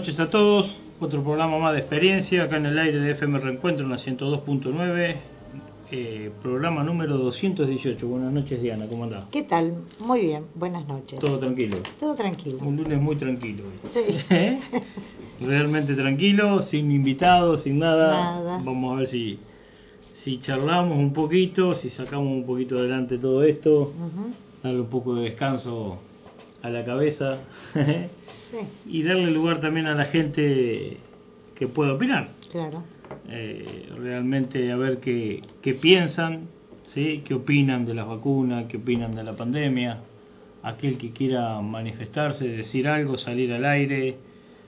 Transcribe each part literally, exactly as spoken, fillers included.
noches a todos. Otro programa más de experiencia acá en el aire de F M Reencuentro en la ciento dos punto nueve. Eh, programa número doscientos dieciocho. Buenas noches, Diana, ¿cómo andás? ¿Qué tal? Muy bien, buenas noches. Todo tranquilo. Todo tranquilo. Un lunes muy tranquilo. Sí. Realmente tranquilo, sin invitados, sin nada. Nada. Vamos a ver si si charlamos un poquito, si sacamos un poquito adelante todo esto, Uh-huh. darle un poco de descanso a la cabeza. Sí, Y darle lugar también a la gente que pueda opinar. claro. Eh, realmente a ver qué, qué piensan, ¿sí? Qué opinan de las vacunas, qué opinan de la pandemia. Aquel que quiera manifestarse, decir algo, salir al aire,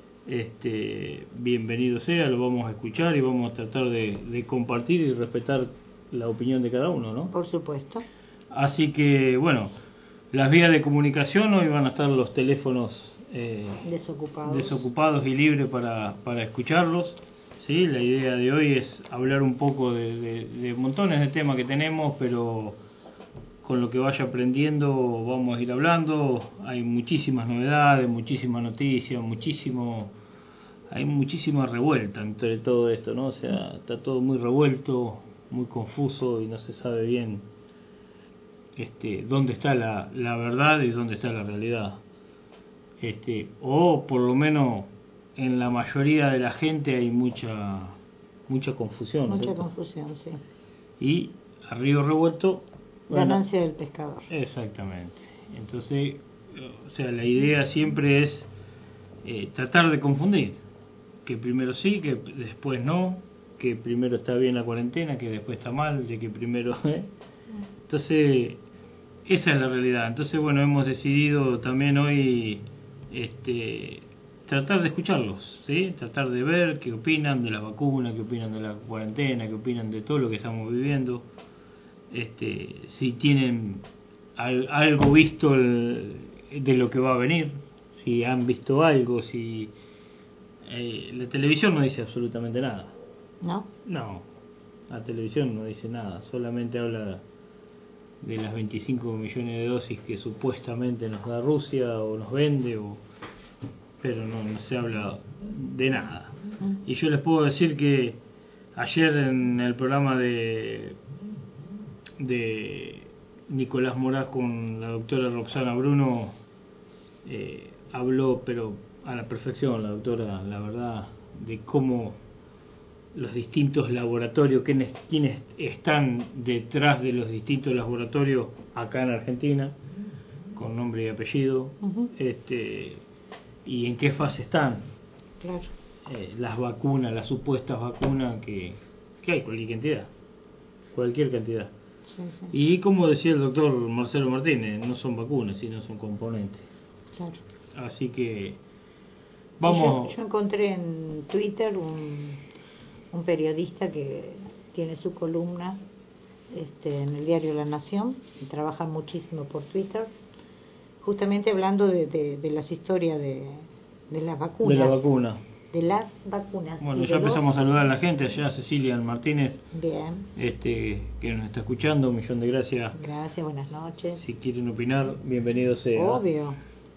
este, bienvenido sea, lo vamos a escuchar y vamos a tratar de, de compartir y respetar la opinión de cada uno, ¿no? Por supuesto. Así que, bueno, las vías de comunicación hoy van a estar los teléfonos eh, Desocupados. desocupados y libres para, para escucharlos. ¿Sí? La idea de hoy es hablar un poco de, de, de montones de temas que tenemos, pero con lo que vaya aprendiendo vamos a ir hablando. Hay muchísimas novedades, muchísimas noticias, muchísimo, hay muchísima revuelta entre todo esto, ¿no? O sea, está todo muy revuelto, muy confuso y no se sabe bien este, dónde está la, la verdad y dónde está la realidad. Este, o por lo menos en la mayoría de la gente hay mucha mucha confusión, ¿no es Mucha cierto? confusión, sí. Y a río revuelto, bueno, Ganancia del pescador. exactamente. Entonces, o sea, la idea siempre es eh, tratar de confundir, que primero sí, que después no, que primero está bien la cuarentena, que después está mal, de que primero ¿eh? Entonces esa es la realidad. Entonces, bueno, hemos decidido también hoy este tratar de escucharlos, ¿sí? Tratar de ver qué opinan de la vacuna, qué opinan de la cuarentena, qué opinan de todo lo que estamos viviendo, este, si tienen al, algo visto el, de lo que va a venir, si han visto algo, si eh, la televisión no dice absolutamente nada. ¿No? No, la televisión no dice nada, solamente habla de las veinticinco millones de dosis que supuestamente nos da Rusia o nos vende, o pero no, no se habla de nada. Y yo les puedo decir que ayer en el programa de de Nicolás Moraz con la doctora Roxana Bruno eh, habló pero a la perfección la doctora, la verdad, de cómo los distintos laboratorios, quienes, quienes están detrás de los distintos laboratorios acá en Argentina, con nombre y apellido, Uh-huh. este y en qué fase están, Claro. eh, las vacunas, las supuestas vacunas que, que hay, cualquier cantidad, cualquier cantidad. Sí, sí. Y como decía el doctor Marcelo Martínez, no son vacunas, sino son componentes. Claro. Así que vamos. Yo, yo encontré en Twitter un, un periodista que tiene su columna este, en el diario La Nación y trabaja muchísimo por Twitter, justamente hablando de, de, de las historias de, de las vacunas. De la vacuna. De las vacunas. Bueno, y ya de empezamos los... a saludar a la gente, allá Cecilia Martínez, Bien, este, que nos está escuchando, un millón de gracias. gracias, buenas noches. Si quieren opinar, bienvenidos sea. Obvio.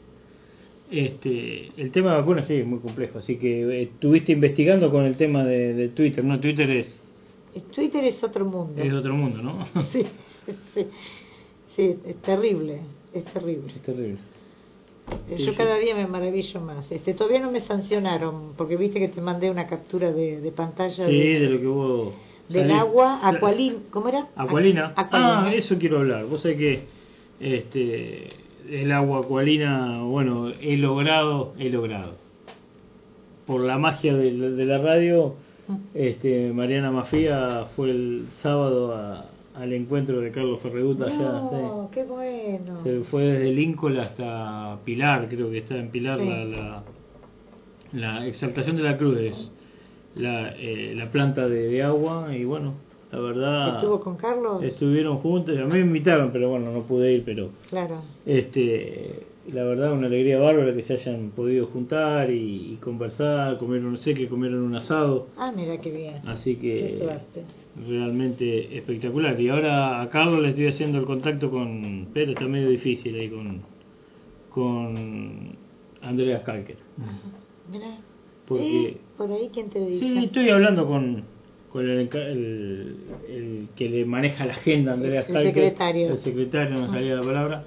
Este, el tema de vacunas sí, es muy complejo, así que eh, estuviste investigando con el tema de, de Twitter, ¿no? Twitter es, Twitter es otro mundo. es otro mundo, ¿no? Sí, sí, sí, es terrible, es terrible. Es terrible. Eh, Sí, Yo sí. cada día me maravillo más. Este, todavía no me sancionaron, porque viste que te mandé una captura de, de pantalla Sí, de, de lo que vos... del salís- agua, sal- Aqualin, ¿cómo era? Acualina. Aqualina. Ah, eso quiero hablar. Vos sabés que este, el agua acualina, bueno, he logrado, he logrado. Por la magia de, la- de la radio, este, Mariana Mafía fue el sábado a- al encuentro de Carlos Ferreguta allá. No, qué bueno. Sí. Se fue desde Lincoln hasta Pilar, creo que está en Pilar Sí. la, la, la exaltación de la cruz es la, eh, la planta de, de agua y bueno, la verdad ¿Estuvo con Carlos? estuvieron juntos, a mí me invitaron pero bueno no pude ir, pero Claro. este la verdad una alegría bárbara que se hayan podido juntar y, y conversar, comieron, no sé que comieron un asado, Ah, mira qué bien. así que Qué suerte. realmente espectacular. Y ahora a Carlos le estoy haciendo el contacto con, pero está medio difícil ahí con con Andrea Skalker. Mira. porque ¿Eh? ¿Por ahí quién te dice? sí, estoy hablando con, con el, el, el que le maneja la agenda, Andrea El Stalker, secretario. el secretario, no salía la palabra,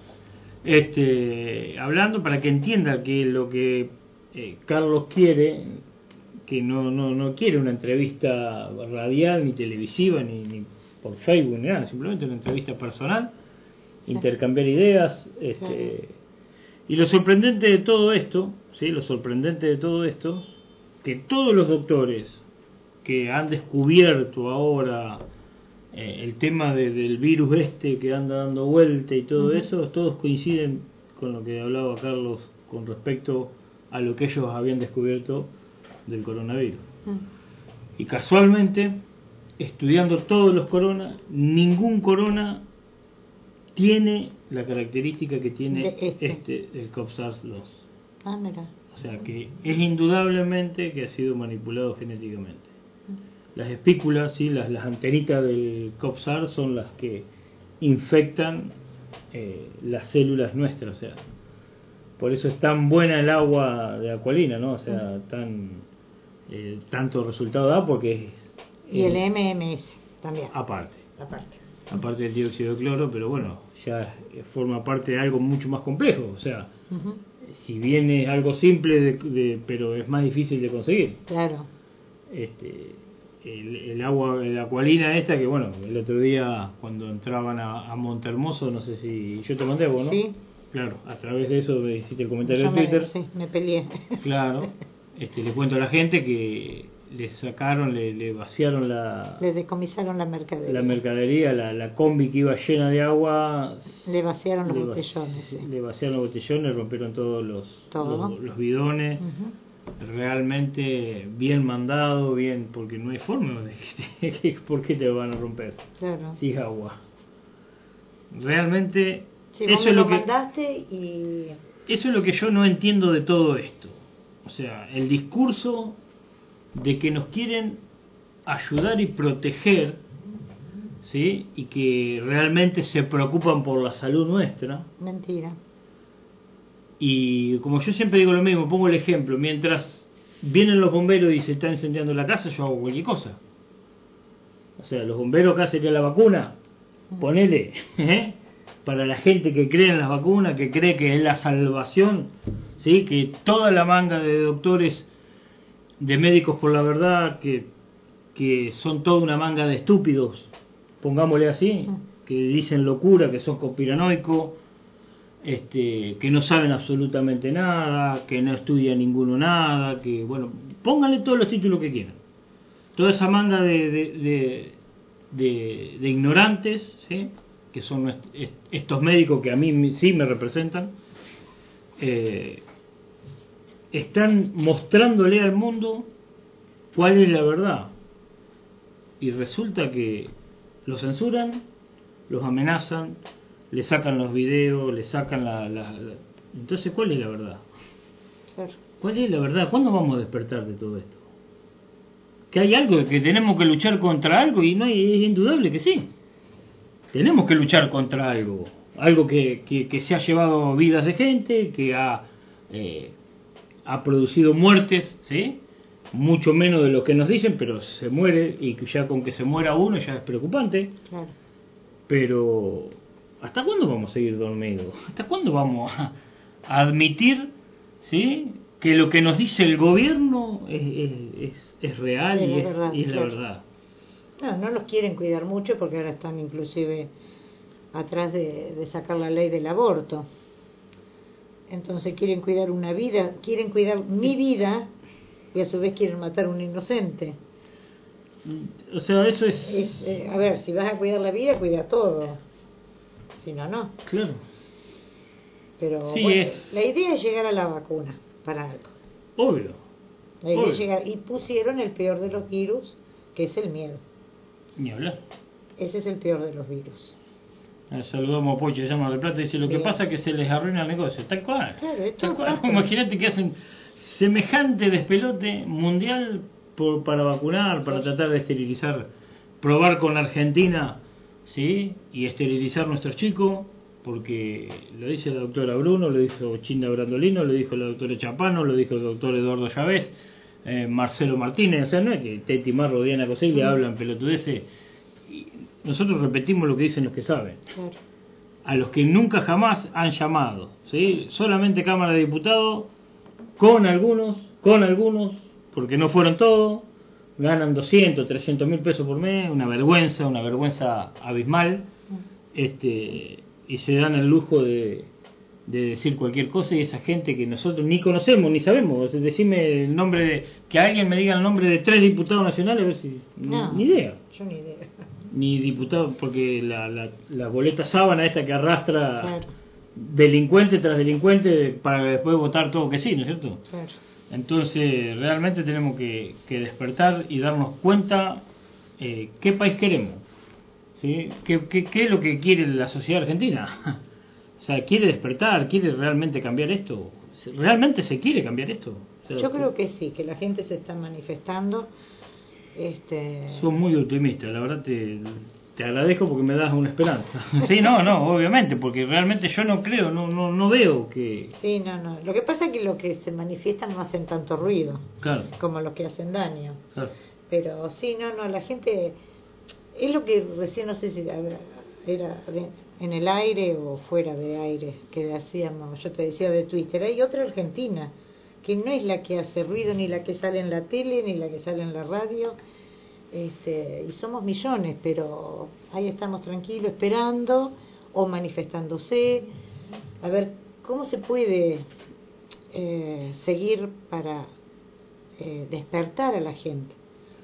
este, hablando para que entienda que lo que eh, Carlos quiere, que no, no, no quiere una entrevista radial, ni televisiva, ni, ni por Facebook, ni nada, simplemente una entrevista personal, sí. Intercambiar ideas, este, claro. Y lo sorprendente de todo esto, ¿sí? Lo sorprendente de todo esto, que todos los doctores que han descubierto ahora eh, el tema de, del virus este que anda dando vuelta y todo uh-huh. eso, todos coinciden con lo que hablaba Carlos con respecto a lo que ellos habían descubierto del coronavirus. Uh-huh. Y casualmente, estudiando todos los corona, ningún corona tiene la característica que tiene este, este el COP-SARS dos. Ah, mira. O sea que es indudablemente que ha sido manipulado genéticamente. Las espículas, sí, las, las antenitas del COP-SARS son las que infectan eh, las células nuestras. O sea, por eso es tan buena el agua de Acualina, ¿no? O sea, tan eh, tanto resultado da porque es, y el M M S también. Aparte. Aparte. Aparte del dióxido de cloro, pero bueno, ya forma parte de algo mucho más complejo. O sea, uh-huh. si bien es algo simple, de, de, pero es más difícil de conseguir. Claro. Este, el, el agua, la Acualina esta, que bueno, el otro día cuando entraban a, a Montehermoso, no sé si yo te mandé vos, ¿no? Sí. Claro, a través de eso me hiciste el comentario yo en me, Twitter. Sí, me peleé. Claro, este, le cuento a la gente que le sacaron, le, le vaciaron la... Le decomisaron la mercadería. La mercadería, la, la combi que iba llena de agua... Le vaciaron los le botellones. Va, sí. Le vaciaron los botellones, rompieron todos los, ¿Todo? los, los bidones. Uh-huh. Realmente bien mandado, bien, porque no hay forma de que... ¿Por qué te van a romper? Claro. Si es agua. Realmente... Sí, eso vos me es lo, lo que mandaste y... Eso es lo que yo no entiendo de todo esto. O sea, el discurso de que nos quieren ayudar y proteger, ¿sí? Y que realmente se preocupan por la salud nuestra. Mentira. Y como yo siempre digo lo mismo, pongo el ejemplo, mientras vienen los bomberos y se está incendiando la casa, yo hago cualquier cosa. O sea, los bomberos acá sería la vacuna, ponele, ¿eh? Para la gente que cree en las vacunas, que cree que es la salvación, ¿sí? Que toda la manga de doctores, de médicos por la verdad, que, que son toda una manga de estúpidos, pongámosle así, que dicen locura, que son conspiranoicos, este, que no saben absolutamente nada, que no estudia ninguno nada, que bueno, pónganle todos los títulos que quieran. Toda esa manga de, de, de, de, de ignorantes, ¿sí? Que son estos médicos que a mí sí me representan, eh, están mostrándole al mundo cuál es la verdad. Y resulta que los censuran, los amenazan, le sacan los videos, le sacan la, la, la... Entonces, ¿cuál es la verdad? ¿Cuál es la verdad? ¿Cuándo vamos a despertar de todo esto? Que hay algo, que tenemos que luchar contra algo, y no hay, es indudable que sí. Tenemos que luchar contra algo, algo que, que, que se ha llevado vidas de gente, que ha, eh, ha producido muertes, ¿sí? Mucho menos de lo que nos dicen, pero se muere, y ya con que se muera uno ya es preocupante. Claro. Pero, ¿hasta cuándo vamos a seguir dormidos? ¿Hasta cuándo vamos a, a admitir, ¿sí? que lo que nos dice el gobierno es, es, es, es real y es, verdad, y es la claro. verdad? No, no los quieren cuidar mucho porque ahora están inclusive atrás de, de sacar la ley del aborto. Entonces quieren cuidar una vida, quieren cuidar mi vida y a su vez quieren matar a un inocente. O sea, eso es... es eh, a ver, si vas a cuidar la vida, cuida todo. Si no, no. Claro. Pero sí, bueno, es... la idea es llegar a la vacuna para algo. Obvio. La idea Obvio. es llegar, y pusieron el peor de los virus, que es el miedo. Ni hablar. Ese es el peor de los virus. Eh, saludamos a Pocho, se llama de Plata, dice lo Bien. que pasa es que se les arruina el negocio. Tal cual. Claro, Tal cual. Imagínate que hacen semejante despelote mundial por, para vacunar, para tratar de esterilizar, probar con Argentina, ¿sí? Y esterilizar nuestros chicos, porque lo dice la doctora Bruno, lo dijo Chinda Brandolino, lo dijo la doctora Chapano, lo dijo el doctor Eduardo Chávez. eh, Marcelo Martínez, o sea, no es que Teti Marro, Diana Coseglia hablan pelotudeces. Y nosotros repetimos lo que dicen los que saben. Claro. A los que nunca jamás han llamado, ¿sí? Solamente Cámara de Diputados, con algunos, con algunos, porque no fueron todos, ganan doscientos, trescientos mil pesos por mes, una vergüenza, una vergüenza abismal, este, y se dan el lujo de, de decir cualquier cosa, y esa gente que nosotros ni conocemos, ni sabemos, decime el nombre de, que alguien me diga el nombre de tres diputados nacionales, a ver si, No, ni, ni idea. Yo ni idea. Ni diputado, porque la, la, la boleta sábana esta que arrastra Claro. delincuente tras delincuente para después votar todo que sí, ¿no es cierto? Claro. Entonces realmente tenemos que, que despertar y darnos cuenta eh, qué país queremos, ¿sí? ¿Qué, qué, qué es lo que quiere la sociedad argentina? O sea, ¿quiere despertar? ¿Quiere realmente cambiar esto? ¿Realmente se quiere cambiar esto? O sea, Yo creo que sí, que la gente se está manifestando. Este... Son muy optimista, la verdad te, te agradezco porque me das una esperanza. Sí, no, no, obviamente, porque realmente yo no creo, no no no veo que... Sí, no, no. Lo que pasa es que los que se manifiestan no hacen tanto ruido, Claro. como los que hacen daño. Claro. Pero sí, no, no, la gente... Es lo que recién, no sé si era en el aire o fuera de aire, que hacíamos, yo te decía de Twitter, hay otra Argentina, que no es la que hace ruido, ni la que sale en la tele, ni la que sale en la radio, este, y somos millones, pero ahí estamos tranquilos esperando o manifestándose, a ver cómo se puede eh, seguir para eh, despertar a la gente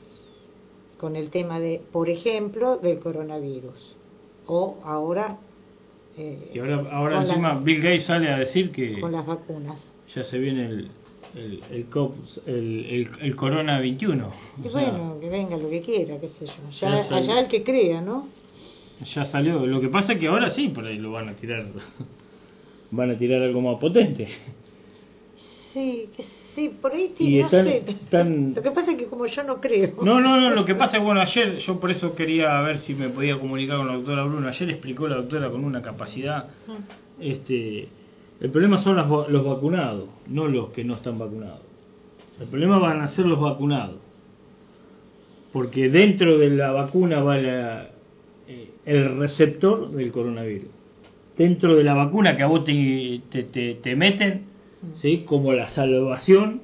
con el tema de, por ejemplo, del coronavirus, o ahora eh, y ahora ahora encima la, Bill Gates sale a decir que con las vacunas ya se viene el el el, el, el, el corona veintiuno. Y bueno, sea, que venga lo que quiera, qué sé yo, ya, ya allá el que crea, ¿no? Ya salió. Lo que pasa es que ahora sí por ahí lo van a tirar, van a tirar algo más potente. Sí, sí, por ahí y no están, sé. Están... Lo que pasa es que como yo no creo. No, no, no, lo que pasa es, bueno, ayer yo por eso quería ver si me podía comunicar con la doctora Bruno. Ayer explicó la doctora con una capacidad, este, el problema son las, los vacunados, no los que no están vacunados. El problema van a ser los vacunados, porque dentro de la vacuna va la, eh, el receptor del coronavirus. Dentro de la vacuna que a vos te, te, te, te meten, ¿sí? Como la salvación.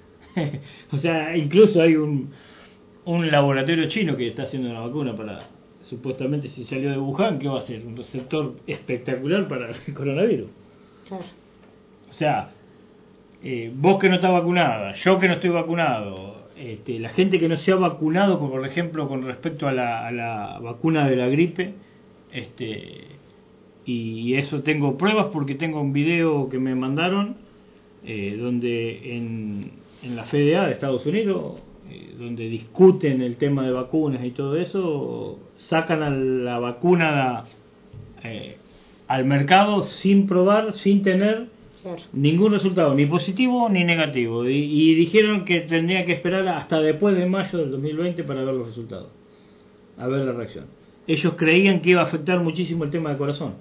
O sea, incluso hay un, un laboratorio chino que está haciendo una vacuna para, supuestamente, si salió de Wuhan, ¿qué va a ser? Un receptor espectacular para el coronavirus. Claro. O sea, eh, vos que no estás vacunada, yo que no estoy vacunado, este, la gente que no se ha vacunado, por ejemplo, con respecto a la, a la vacuna de la gripe, este, y eso tengo pruebas porque tengo un video que me mandaron, eh, donde en, en la F D A de Estados Unidos, eh, donde discuten el tema de vacunas y todo eso, sacan a la vacuna eh, al mercado sin probar, sin tener claro. ningún resultado, ni positivo ni negativo, y, y dijeron que tendría que esperar hasta después de mayo del dos mil veinte para ver los resultados, a ver la reacción. Ellos creían que iba a afectar muchísimo el tema del corazón,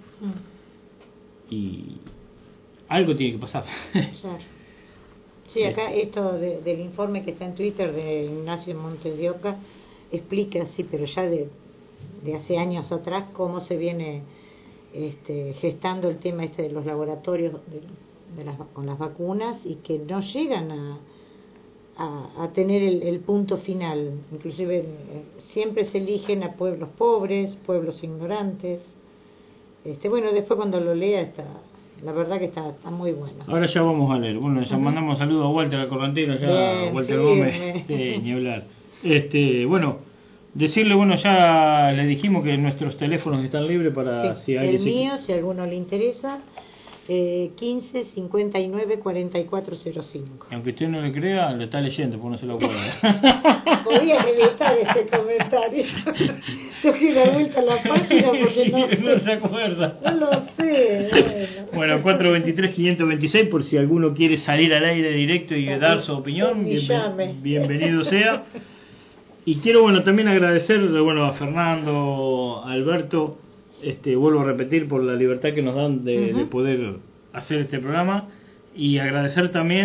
mm. y algo tiene que pasar. Claro. Sí, acá esto de, del informe que está en Twitter de Ignacio Montes de Oca explica, sí, pero ya de, de hace años atrás, cómo se viene este, gestando el tema este de los laboratorios de, de las, con las vacunas, y que no llegan a, a, a tener el, el punto final. Inclusive eh, siempre se eligen a pueblos pobres, pueblos ignorantes. Este, bueno, después cuando lo lea está... La verdad que está, está muy bueno. Ahora ya vamos a leer. Bueno, ya uh-huh. mandamos saludos a Walter al Correntino, ya Bien, Walter sí, Gómez, sí, ni hablar. Este, bueno, decirle, bueno, ya le dijimos que nuestros teléfonos están libres para sí, si alguien el mío, se... si a alguno le interesa, eh, quince cincuenta y nueve cuarenta y cuatro cero cinco. Y aunque usted no le crea, lo está leyendo, porque no se lo acuerda. Podía editar este comentario. Tengo que dar vuelta a la página porque no, no sé. se acuerda. No lo sé. Bueno, bueno cuatro dos tres, cinco dos seis, por si alguno quiere salir al aire directo y También, dar su opinión, bienven, bienvenido sea. Y quiero, bueno, también agradecer, bueno, a Fernando, a Alberto, este, vuelvo a repetir, por la libertad que nos dan de, uh-huh. de poder hacer este programa, y agradecer también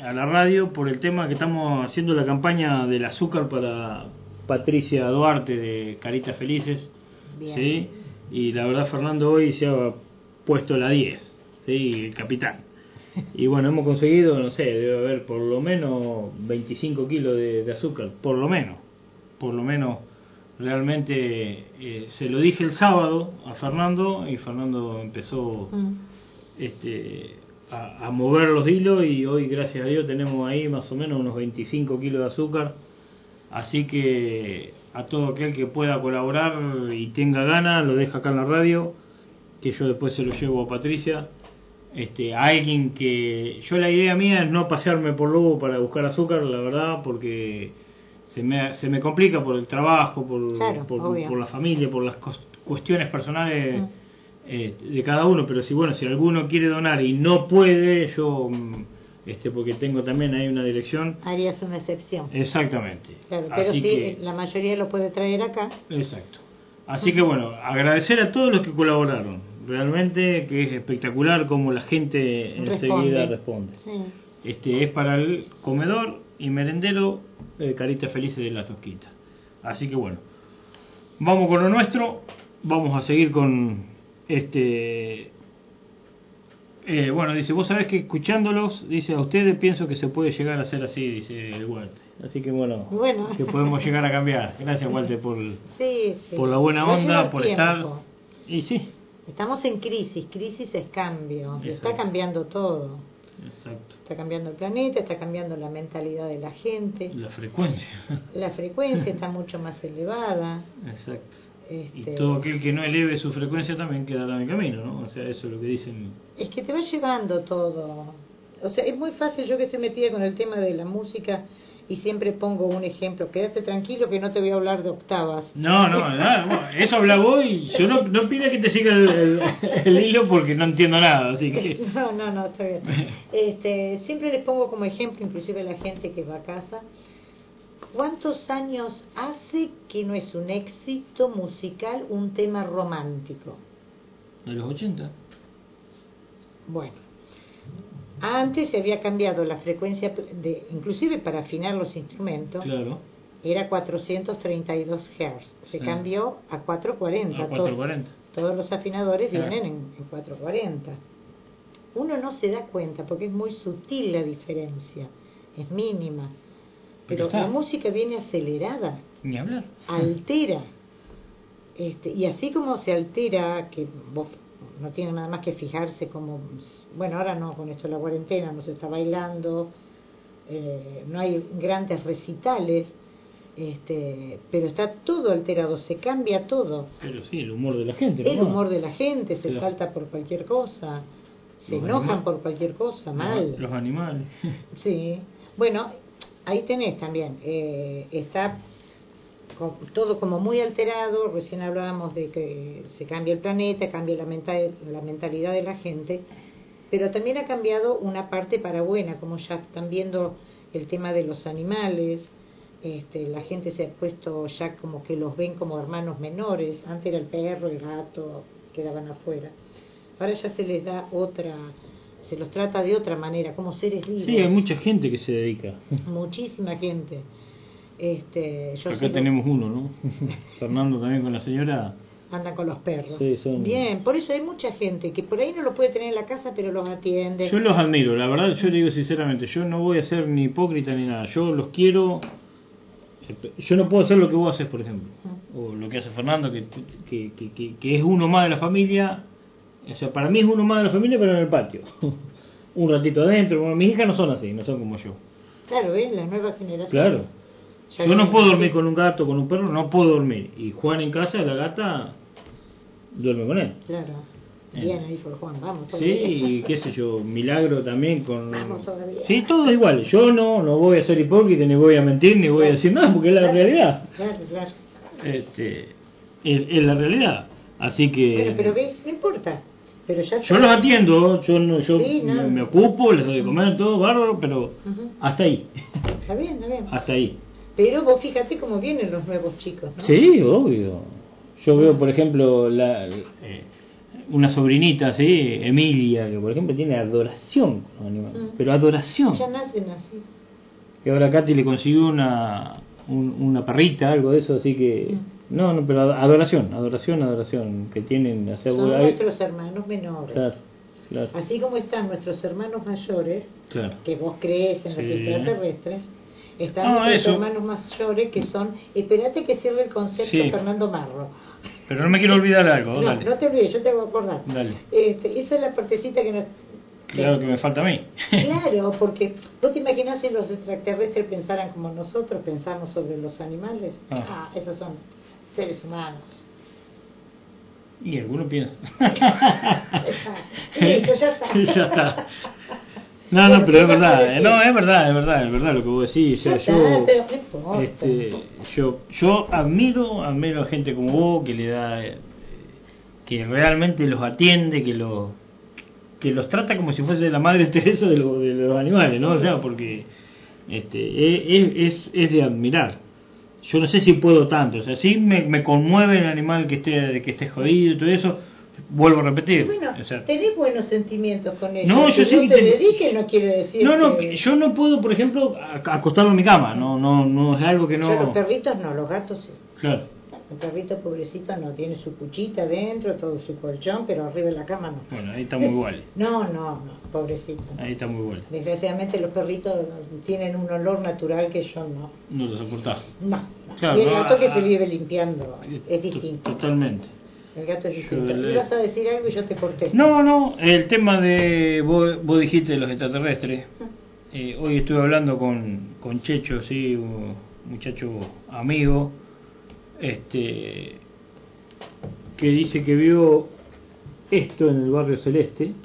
a la radio por el tema que estamos haciendo la campaña del azúcar para Patricia Duarte de Caritas Felices. Bien. ¿Sí? Y la verdad Fernando hoy se ha puesto la diez, ¿sí? El capitán. Y bueno, hemos conseguido, no sé, debe haber por lo menos veinticinco kilos de, de azúcar, por lo menos, por lo menos, realmente eh, se lo dije el sábado a Fernando y Fernando empezó mm. este, a, a mover los hilos y hoy gracias a Dios tenemos ahí más o menos unos veinticinco kilos de azúcar, así que a todo aquel que pueda colaborar y tenga ganas, lo deja acá en la radio, que yo después se lo llevo a Patricia. Este, a alguien que yo la idea mía es no pasearme por Lobo para buscar azúcar, la verdad, porque se me se me complica por el trabajo, por claro, por, por la familia, por las cuestiones personales mm. eh, de cada uno, pero si bueno, si alguno quiere donar y no puede, yo este porque tengo también ahí una dirección, harías una excepción. Exactamente. Claro, pero Así sí, que, la mayoría lo puede traer acá. Exacto. Así que bueno, agradecer a todos los que colaboraron, realmente que es espectacular como la gente enseguida responde. Sí. Este es para el comedor y merendero eh, Caritas Felices de la Tosquita. Así que bueno, vamos con lo nuestro, vamos a seguir con este. Eh, bueno, dice, vos sabés que escuchándolos, dice, a ustedes pienso que se puede llegar a hacer así, dice el Walter. Así que bueno, bueno, que podemos llegar a cambiar. Gracias, Walter, por, sí, sí. por la buena onda, por tiempo. estar. Y sí. Estamos en crisis, crisis es cambio, Exacto. Está cambiando todo. Exacto. Está cambiando el planeta, está cambiando la mentalidad de la gente. La frecuencia. La frecuencia está mucho más elevada. Exacto. Este, y todo aquel que no eleve su frecuencia también quedará en el camino, ¿no? O sea, eso es lo que dicen. Es que te va llevando todo. O sea, es muy fácil, yo que estoy metida con el tema de la música y siempre pongo un ejemplo, quédate tranquilo que no te voy a hablar de octavas. No, no, no, eso habla vos y yo no, no pida que te siga el, el, el hilo porque no entiendo nada, así que... No, no, no, está bien. Este, siempre les pongo como ejemplo, inclusive a la gente que va a casa, ¿cuántos años hace que no es un éxito musical un tema romántico? De los ochenta. Bueno, antes se había cambiado la frecuencia, de, inclusive para afinar los instrumentos, claro. Era cuatrocientos treinta y dos hertz, se sí. cambió a cuatrocientos cuarenta. A cuatrocientos cuarenta. Todo, todos los afinadores claro. vienen en, en cuatrocientos cuarenta. Uno no se da cuenta porque es muy sutil la diferencia, es mínima. Pero, pero la música viene acelerada. Ni hablar. Altera. Este, y así como se altera, que vos no tiene nada más que fijarse como, bueno, ahora no, con esto de la cuarentena no se está bailando, eh, no hay grandes recitales, este, pero está todo alterado, se cambia todo. Pero sí, el humor de la gente. El ¿no? humor de la gente, se pero, salta por cualquier cosa, se enojan animales, por cualquier cosa, mal. Los animales. Sí, bueno, ahí tenés también, eh, está todo como muy alterado. Recién hablábamos de que se cambia el planeta, cambia la, mental, la mentalidad de la gente, pero también ha cambiado una parte para buena, como ya están viendo el tema de los animales. Este, la gente se ha puesto ya como que los ven como hermanos menores. Antes era el perro, el gato, quedaban afuera. Ahora ya se les da otra, se los trata de otra manera, como seres vivos. Sí, hay mucha gente que se dedica. Muchísima gente. Este, yo Acá sigo... tenemos uno, ¿no? Fernando también con la señora. Anda con los perros. Sí, son... Bien, por eso hay mucha gente que por ahí no lo puede tener en la casa, pero los atiende. Yo los admiro, la verdad, yo le digo sinceramente, yo no voy a ser ni hipócrita ni nada, yo los quiero. Yo no puedo hacer lo que vos haces, por ejemplo, o lo que hace Fernando, que, que, que, que, que es uno más de la familia. O sea, para mí es uno más de la familia, pero en el patio. Un ratito adentro. Bueno, mis hijas no son así, no son como yo. Claro, ¿ves? La nueva generación. Claro. Ya yo no puedo dormir con un gato, con un perro, no puedo dormir. Y Juan en casa, la gata, duerme con él. Claro. Bien ahí por Juan, vamos todavía. Sí, y qué sé yo, Milagro también con... Vamos todavía. Sí, todo igual. Yo no no voy a ser hipócrita, ni voy a mentir, ni voy claro. a decir nada, porque es la claro. realidad. Claro, claro. Este, es, es la realidad. Así que... Bueno, pero ves, no importa. Pero ya yo los atiendo, yo no yo sí, no. me, me ocupo, les doy de comer, todo bárbaro, pero uh-huh. hasta ahí. Está bien, está bien. Hasta ahí. Pero vos fíjate cómo vienen los nuevos chicos, ¿no? Sí, obvio. Yo veo, por ejemplo, la, eh, una sobrinita así, Emilia, que por ejemplo tiene adoración con los animales, mm. pero adoración. Ya nacen así. Y ahora Katy le consiguió una un, una perrita, algo de eso, así que mm. no, no, pero adoración, adoración, adoración que tienen. O sea, son nuestros hermanos menores. Claro, claro. Así como están nuestros hermanos mayores, claro. que vos crees en los sí. extraterrestres, están no, nuestros eso. hermanos mayores que son, esperate que cierre el concepto sí. Fernando Marro. Pero no me quiero olvidar algo. No, dale. no te olvides, yo te voy a acordar. Dale. Este, esa es la partecita que nos... Claro que me falta a mí. Claro, porque vos te imaginás si los extraterrestres pensaran como nosotros pensamos sobre los animales. Ah, ah esos son seres humanos. Y algunos piensan. Listo, ya está. Ya está. No, no, pero es verdad, no, es verdad, es verdad, es verdad lo que vos decís. O sea, yo, este, yo, yo admiro, admiro a gente como vos que le da, que realmente los atiende, que los, que los trata como si fuese la Madre Teresa de, lo, de los animales, ¿no? O sea, porque, este, es, es, es de admirar. Yo no sé si puedo tanto, o sea, sí me, me conmueve el animal que esté, que esté jodido y todo eso. Vuelvo a repetir. Bueno, o sea, tenés buenos sentimientos con ellos. No, yo que sí no te ten... dediques no quiere decir. No, no, que... yo no puedo, por ejemplo, acostarlo en mi cama. No, no, no es algo que no. Yo, los perritos no, los gatos sí. Claro. El perrito pobrecito no tiene su cuchita dentro, todo su colchón, pero arriba de la cama no. Bueno, ahí está muy igual. No, no, no, pobrecito. No. Ahí está muy igual. Desgraciadamente los perritos tienen un olor natural que yo no. No te soportás. No. no. Claro, y el no, gato a, que se vive limpiando es distinto. Totalmente. El gato es distinto. Yo le... Ibas a decir algo y yo te corté. No, no, el tema de, vos, vos dijiste de los extraterrestres. Eh, hoy estuve hablando con, con Checho, sí, un muchacho amigo, este, que dice que vio esto en el barrio Celeste.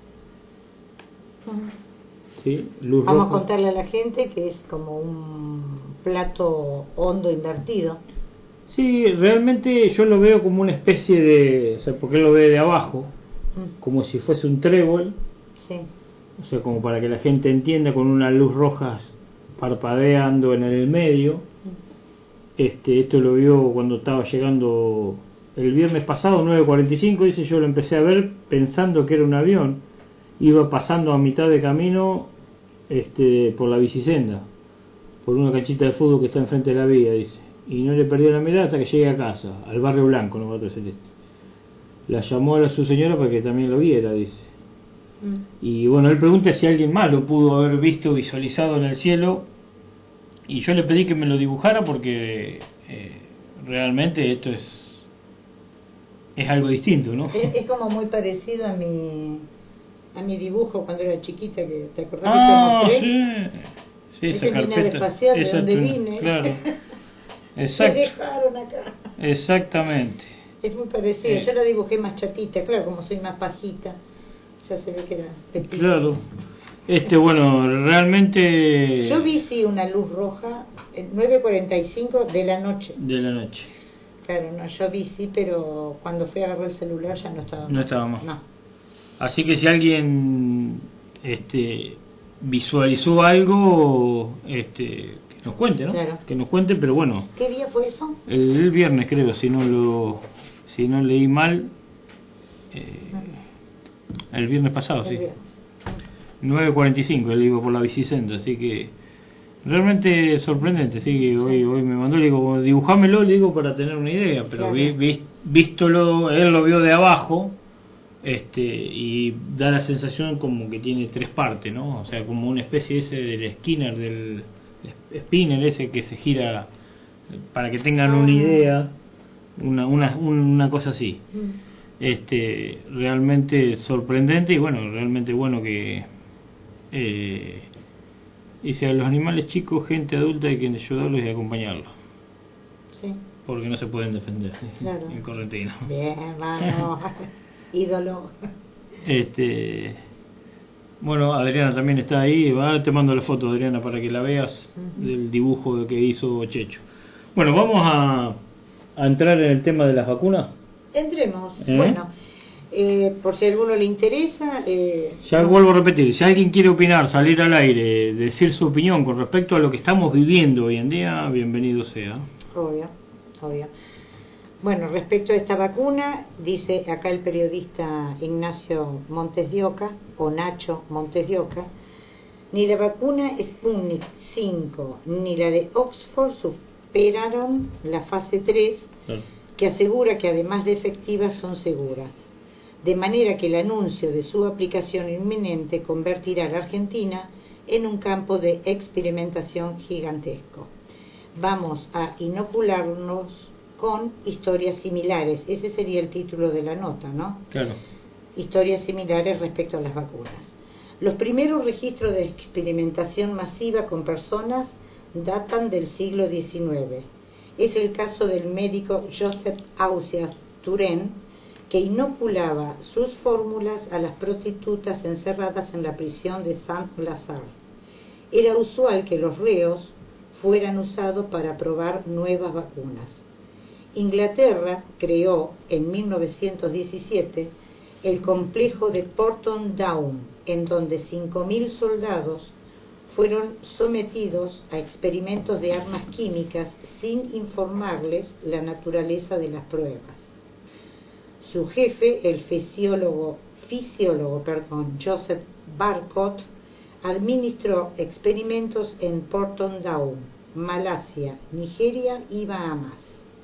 Sí, luz Vamos roja. a contarle a la gente que es como un plato hondo invertido. Sí, realmente yo lo veo como una especie de, o sea, porque él lo ve de abajo, mm. como si fuese un trébol, sí. O sea, como para que la gente entienda, con una luz roja parpadeando en el medio. Mm. Este, esto lo vio cuando estaba llegando el viernes pasado, nueve cuarenta y cinco, dice, yo lo empecé a ver pensando que era un avión, iba pasando a mitad de camino, este, por la bicisenda, por una canchita de fútbol que está enfrente de la vía, dice. Y no le perdió la mirada hasta que llegué a casa, al barrio Blanco, no barrio Celeste. La llamó a su señora para que también lo viera, dice. Mm. Y bueno, él pregunta si alguien más lo pudo haber visto visualizado en el cielo. Y yo le pedí que me lo dibujara porque eh, realmente esto es es algo distinto, ¿no? Es, es como muy parecido a mi a mi dibujo cuando era chiquita, que te acordás ah, que te mostré. Sí, sí, esa, esa carpeta. nave espacial de donde tu, vine. Claro. Exacto. Me dejaron acá. Exactamente. Es muy parecido. Eh. Yo la dibujé más chatita, claro, como soy más bajita. Ya se ve que era pepita. Claro. Este, bueno, realmente... Yo vi, sí, una luz roja, nueve cuarenta y cinco de la noche. De la noche. Claro, no, yo vi, sí, pero cuando fui a agarrar el celular ya no estaba más. No estaba más. No. Así que si alguien este, visualizó algo, este, que nos cuente, ¿no? Claro. Que nos cuente, pero bueno. ¿Qué día fue eso? El, el viernes, creo, si no lo si no leí mal. Eh, no. El viernes pasado, el sí. Viernes. nueve cuarenta y cinco, él iba por la bicisenda, así que realmente sorprendente, sí, que hoy, hoy me mandó, le digo, dibujámelo, le digo, para tener una idea, pero claro. vi, vi, vístolo, él lo vio de abajo, este, y da la sensación como que tiene tres partes, ¿no? O sea, como una especie ese del Skinner, del spinner ese que se gira, para que tengan una idea, una, una, una cosa así. Este, realmente sorprendente y bueno, realmente bueno que eh, dice, a los animales chicos, gente adulta hay que ayudarlos y acompañarlos. Sí. Porque no se pueden defender. Claro. En Correntino. Bien, hermano. Ídolo. Este, bueno, Adriana también está ahí. Va, te mando la foto, Adriana, para que la veas, uh-huh. del dibujo que hizo Checho. Bueno, vamos a, a entrar en el tema de las vacunas. Entremos. ¿Eh? Bueno, eh, por si a alguno le interesa. Eh, ya no. Vuelvo a repetir, si alguien quiere opinar, salir al aire, decir su opinión con respecto a lo que estamos viviendo hoy en día, bienvenido sea. Obvio, obvio. Bueno, respecto a esta vacuna, dice acá el periodista Ignacio Montes de Oca, o Nacho Montes de Oca, ni la vacuna Sputnik cinco ni la de Oxford superaron la fase tres, claro, que asegura que además de efectivas son seguras. De manera que el anuncio de su aplicación inminente convertirá a la Argentina en un campo de experimentación gigantesco. Vamos a inocularnos con historias similares. Ese sería el título de la nota, ¿no? Claro. Historias similares respecto a las vacunas. Los primeros registros de experimentación masiva con personas datan del siglo diecinueve. Es el caso del médico Joseph Ausias Turenne, que inoculaba sus fórmulas a las prostitutas encerradas en la prisión de Saint-Lazare. Era usual que los reos fueran usados para probar nuevas vacunas. Inglaterra creó en mil novecientos diecisiete el complejo de Porton Down, en donde cinco mil soldados fueron sometidos a experimentos de armas químicas sin informarles la naturaleza de las pruebas. Su jefe, el fisiólogo, fisiólogo perdón, Joseph Barcott, administró experimentos en Porton Down, Malasia, Nigeria y Bahamas.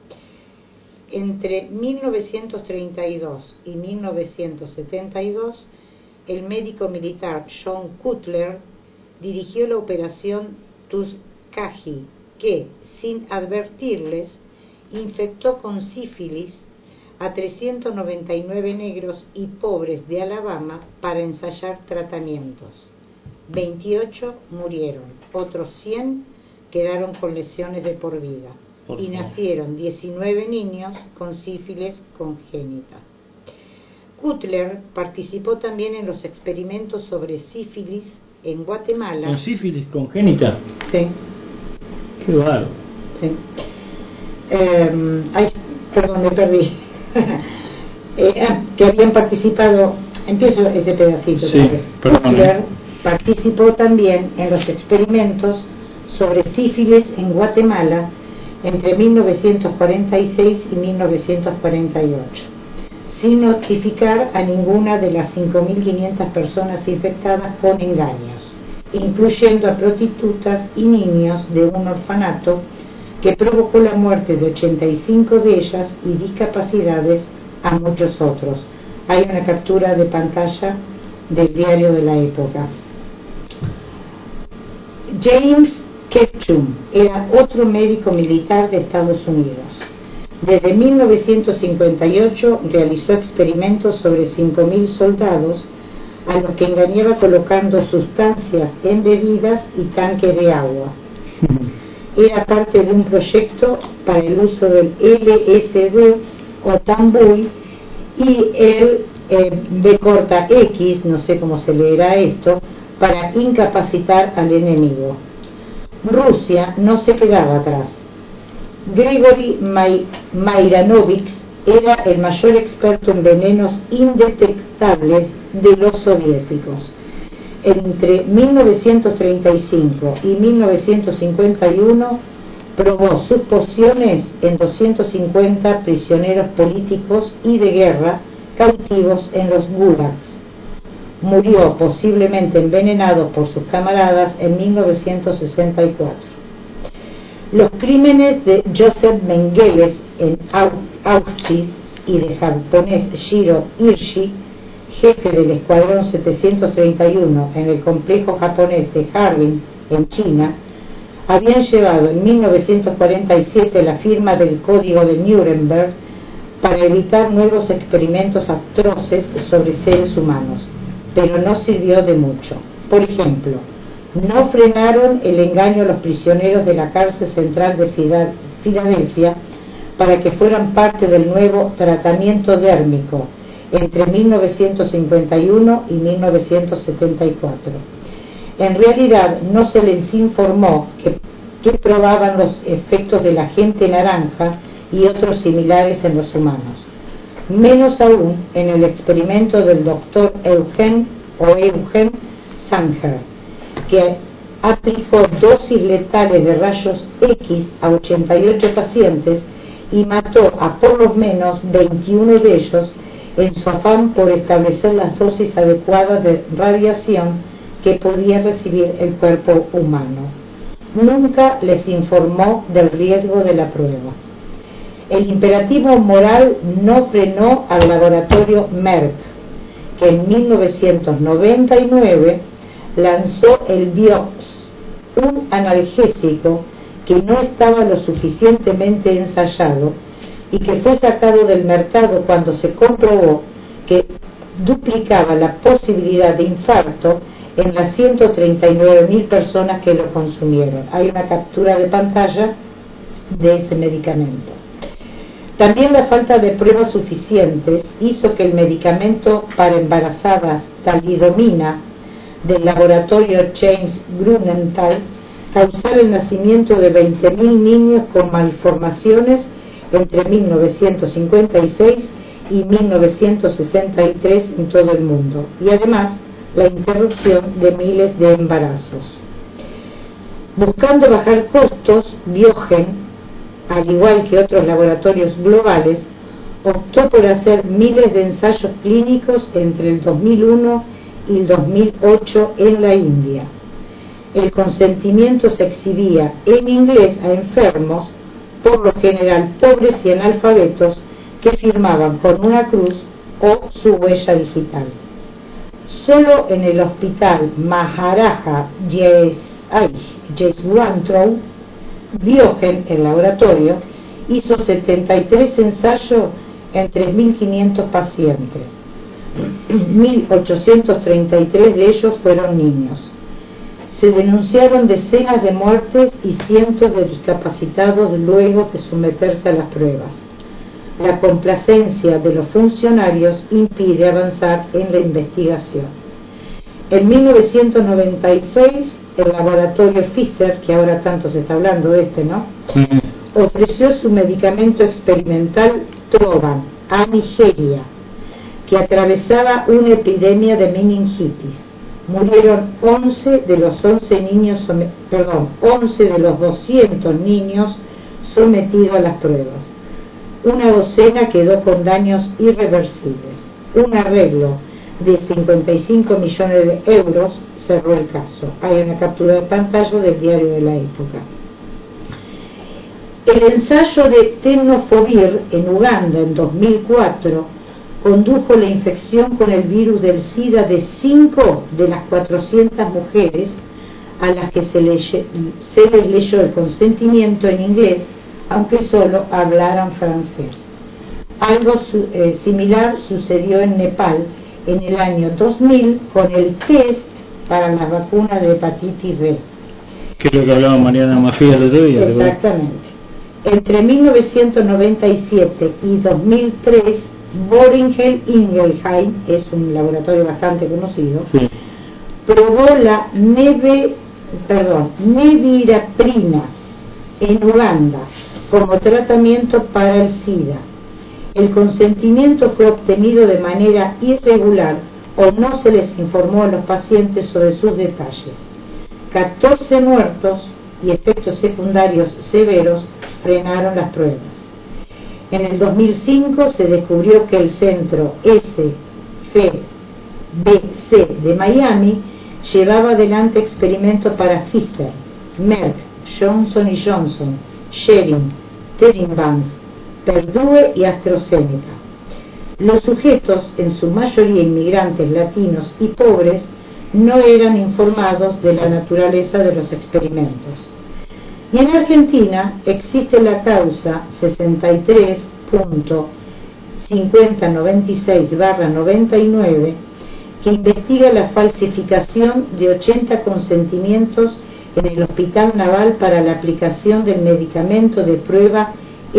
Entre mil novecientos treinta y dos y mil novecientos setenta y dos, el médico militar John Cutler dirigió la operación Tuskegee, que, sin advertirles, infectó con sífilis a trescientos noventa y nueve negros y pobres de Alabama para ensayar tratamientos. veintiocho murieron, otros cien quedaron con lesiones de por vida, por y nacieron diecinueve niños con sífilis congénita. Cutler participó también en los experimentos sobre sífilis en Guatemala. ¿Con sífilis congénita? Sí. Qué raro. Sí. Eh, ay, perdón, me perdí. eh, ah, que habían participado, empiezo ese pedacito. Sí, Cutler participó también en los experimentos sobre sífilis en Guatemala entre mil novecientos cuarenta y seis y mil novecientos cuarenta y ocho, sin notificar a ninguna de las cinco mil quinientas personas infectadas con engaños, incluyendo a prostitutas y niños de un orfanato que provocó la muerte de ochenta y cinco de ellas y discapacidades a muchos otros. Hay una captura de pantalla del diario de la época. James Ketchum era otro médico militar de Estados Unidos. Desde mil novecientos cincuenta y ocho realizó experimentos sobre cinco mil soldados a los que engañaba colocando sustancias en bebidas y tanques de agua. Era parte de un proyecto para el uso del L S D o Tambul y el eh, B corta X, no sé cómo se leerá esto, para incapacitar al enemigo. Rusia no se quedaba atrás. Gregory Mairanovich era el mayor experto en venenos indetectables de los soviéticos. Entre mil novecientos treinta y cinco y mil novecientos cincuenta y uno probó sus pociones en doscientos cincuenta prisioneros políticos y de guerra cautivos en los gulags. Murió posiblemente envenenado por sus camaradas en mil novecientos sesenta y cuatro. Los crímenes de Joseph Mengele en Auschwitz y del japonés Shiro Hirshi, jefe del escuadrón setecientos treinta y uno en el complejo japonés de Harbin, en China, habían llevado en mil novecientos cuarenta y siete la firma del Código de Nuremberg para evitar nuevos experimentos atroces sobre seres humanos, pero no sirvió de mucho. Por ejemplo, no frenaron el engaño a los prisioneros de la cárcel central de Filadelfia para que fueran parte del nuevo tratamiento dérmico entre mil novecientos cincuenta y uno y mil novecientos setenta y cuatro. En realidad no se les informó que, que probaban los efectos del agente naranja y otros similares en los humanos. Menos aún en el experimento del doctor Eugen o Eugen Sanger, que aplicó dosis letales de rayos X a ochenta y ocho pacientes y mató a por lo menos veintiuno de ellos en su afán por establecer las dosis adecuadas de radiación que podía recibir el cuerpo humano. Nunca les informó del riesgo de la prueba. El imperativo moral no frenó al laboratorio Merck, que en mil novecientos noventa y nueve lanzó el Vioxx, un analgésico que no estaba lo suficientemente ensayado y que fue sacado del mercado cuando se comprobó que duplicaba la posibilidad de infarto en las ciento treinta y nueve mil personas que lo consumieron. Hay una captura de pantalla de ese medicamento. También la falta de pruebas suficientes hizo que el medicamento para embarazadas talidomina del laboratorio James Grünenthal causara el nacimiento de veinte mil niños con malformaciones entre mil novecientos cincuenta y seis y mil novecientos sesenta y tres en todo el mundo, y además la interrupción de miles de embarazos. Buscando bajar costos, Biogen, al igual que otros laboratorios globales, optó por hacer miles de ensayos clínicos entre el dos mil uno y el dos mil ocho en la India. El consentimiento se exhibía en inglés a enfermos, por lo general pobres y analfabetos, que firmaban con una cruz o su huella digital. Solo en el hospital Maharaja Yeshwantrao, Biogen, el laboratorio, hizo setenta y tres ensayos en tres mil quinientos pacientes. mil ochocientos treinta y tres de ellos fueron niños. Se denunciaron decenas de muertes y cientos de discapacitados luego de someterse a las pruebas. La complacencia de los funcionarios impide avanzar en la investigación. En mil novecientos noventa y seis, el laboratorio Pfizer, que ahora tanto se está hablando de este, ¿no?, sí, ofreció su medicamento experimental Trovan a Nigeria, que atravesaba una epidemia de meningitis. Murieron once de los once niños, perdón, once de los doscientos niños sometidos a las pruebas. Una docena quedó con daños irreversibles. Un arreglo de cincuenta y cinco millones de euros cerró el caso. Hay una captura de pantalla del diario de la época. El ensayo de Tenofovir en Uganda en dos mil cuatro condujo la infección con el virus del SIDA de cinco de las cuatrocientas mujeres a las que se les, se les leyó el consentimiento en inglés, aunque solo hablaran francés. Algo su, eh, similar sucedió en Nepal en el año dos mil con el test para las vacunas de hepatitis B. Que es lo que hablaba Mariana Mafia el otro día. Exactamente. Entre mil novecientos noventa y siete y dos mil tres, Boehringer Ingelheim, es un laboratorio bastante conocido, sí, probó la neve, perdón, neviraprina en Uganda como tratamiento para el SIDA. El consentimiento fue obtenido de manera irregular o no se les informó a los pacientes sobre sus detalles. catorce muertos y efectos secundarios severos frenaron las pruebas. En el dos mil cinco se descubrió que el centro S F B C de Miami llevaba adelante experimentos para Pfizer, Merck, Johnson y Johnson, Schering, Terimvans, Purdue y AstraZeneca. Los sujetos, en su mayoría inmigrantes latinos y pobres, no eran informados de la naturaleza de los experimentos. Y en Argentina existe la causa sesenta y tres punto cincuenta noventa y seis barra noventa y nueve que investiga la falsificación de ochenta consentimientos en el Hospital Naval para la aplicación del medicamento de prueba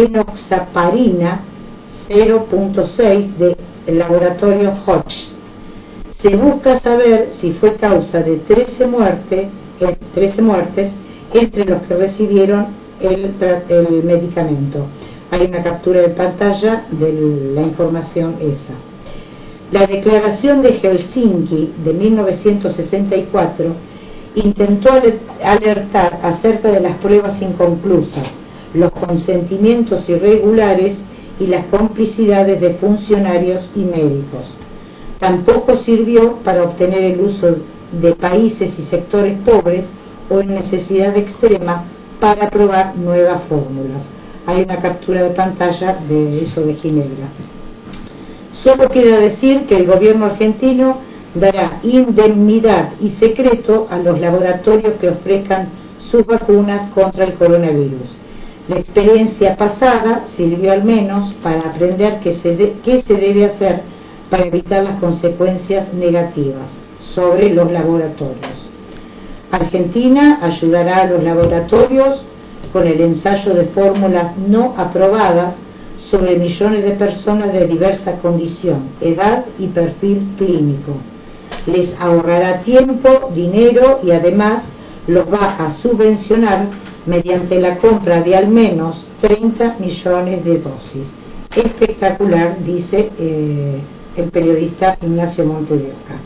enoxaparina cero punto seis del laboratorio Hodge. Se busca saber si fue causa de trece muertes, eh, trece muertes entre los que recibieron el, el medicamento. Hay una captura de pantalla de la información esa. La Declaración de Helsinki de mil novecientos sesenta y cuatro intentó alertar acerca de las pruebas inconclusas, los consentimientos irregulares y las complicidades de funcionarios y médicos. Tampoco sirvió para obtener el uso de países y sectores pobres o en necesidad extrema para probar nuevas fórmulas. Hay una captura de pantalla de eso de Ginebra. Solo queda decir que el gobierno argentino dará indemnidad y secreto a los laboratorios que ofrezcan sus vacunas contra el coronavirus. La experiencia pasada sirvió al menos para aprender qué se, de, qué se debe hacer para evitar las consecuencias negativas sobre los laboratorios. Argentina ayudará a los laboratorios con el ensayo de fórmulas no aprobadas sobre millones de personas de diversa condición, edad y perfil clínico. Les ahorrará tiempo, dinero y además los va a subvencionar mediante la compra de al menos treinta millones de dosis. Espectacular, dice eh, el periodista Ignacio Monte de Oca.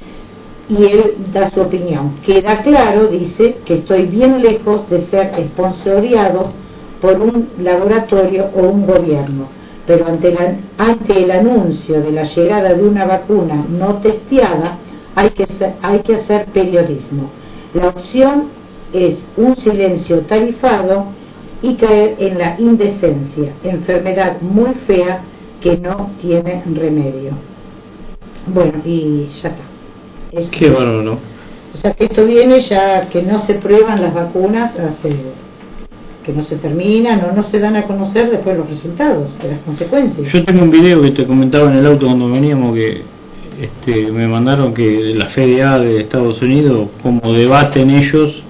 Y él da su opinión. Queda claro, dice, que estoy bien lejos de ser esponsoreado por un laboratorio o un gobierno, pero ante, la, ante el anuncio de la llegada de una vacuna no testeada, hay que, ser, hay que hacer periodismo. La opción es un silencio tarifado y caer en la indecencia, enfermedad muy fea que no tiene remedio. Bueno, y ya está. Es Qué bárbaro, ¿no? O sea que esto viene ya que no se prueban las vacunas, hace, que no se terminan o no se dan a conocer después los resultados, de las consecuencias. Yo tengo un video que te comentaba en el auto cuando veníamos que este, me mandaron que la F D A de Estados Unidos, como debaten ellos,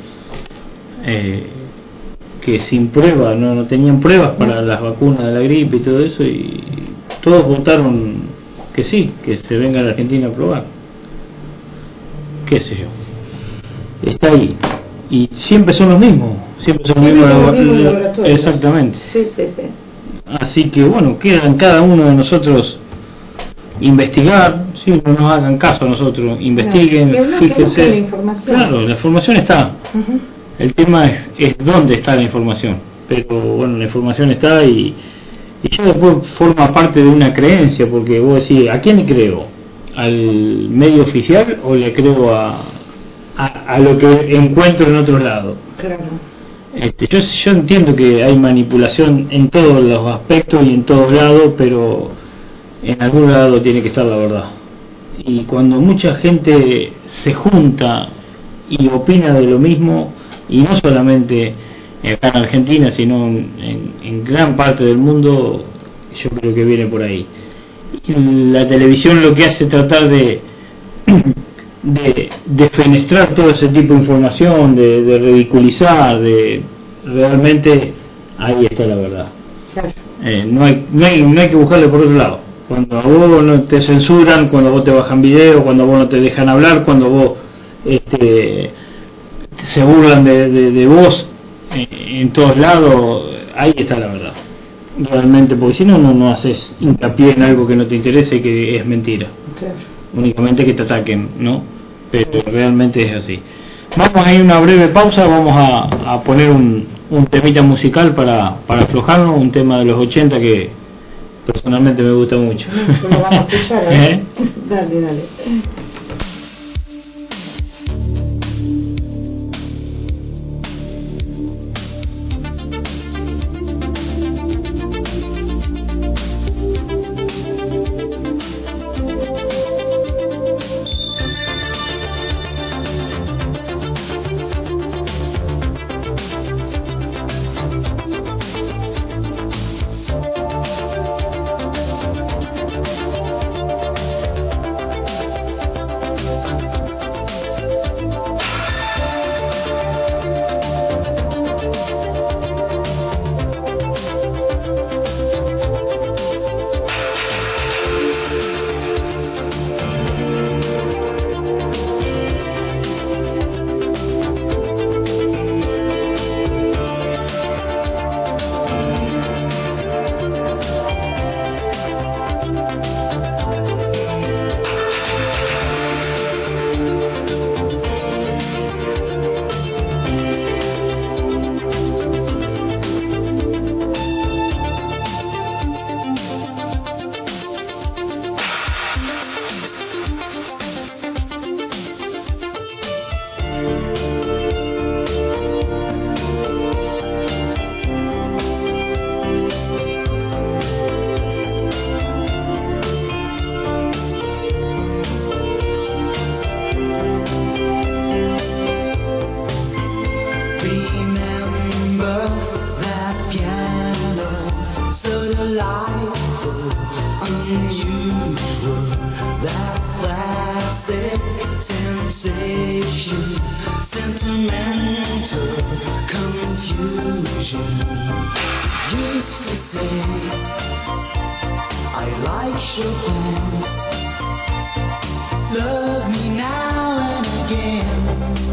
eh, que sin pruebas, no, no tenían pruebas para las vacunas de la gripe y todo eso, y todos votaron que sí, que se venga a la Argentina a probar. Qué sé yo, está ahí y siempre son los mismos, siempre son sí, los mismos laboratorios. Exactamente. Sí, sí, sí. Así que bueno, queda en cada uno de nosotros investigar, si sí, no nos hagan caso a nosotros, investiguen, no, fíjense. La información. Claro, la información está. Uh-huh. El tema es, es dónde está la información, pero bueno, la información está y, y ya después forma parte de una creencia, porque vos decís, ¿a quién le creo? ¿Al medio oficial o le creo a, a, a lo que encuentro en otro lado? Claro. Este, yo, yo entiendo que hay manipulación en todos los aspectos y en todos lados, pero en algún lado tiene que estar la verdad. Y cuando mucha gente se junta y opina de lo mismo, y no solamente acá en Argentina, sino en, en, en gran parte del mundo, yo creo que viene por ahí. La televisión lo que hace es tratar de de, de fenestrar todo ese tipo de información, de, de ridiculizar, de realmente ahí está la verdad. Eh, no hay no hay no hay que buscarle por otro lado. Cuando a vos no te censuran, cuando vos te bajan video, cuando vos no te dejan hablar, cuando vos este se burlan de, de, de vos eh, en todos lados, ahí está la verdad. Realmente, porque si no, no, no haces hincapié en algo que no te interesa y que es mentira. Claro. Únicamente que te ataquen, ¿no? Pero realmente es así. Vamos a ir a una breve pausa, vamos a, a poner un, un temita musical para, para aflojarnos, un tema de los ochenta que personalmente me gusta mucho. Lo vamos a escuchar, ¿eh? ¿Eh? Dale, dale. remember that piano, so delightful, unusual, that classic sensation, sentimental confusion. Used to say I like Chopin, love me now and again.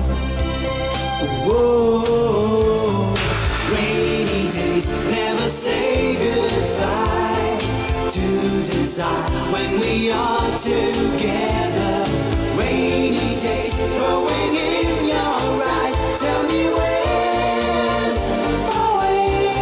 Whoa, rainy days never say goodbye to desire when we are together. Rainy days growing in your eyes, tell me when, away.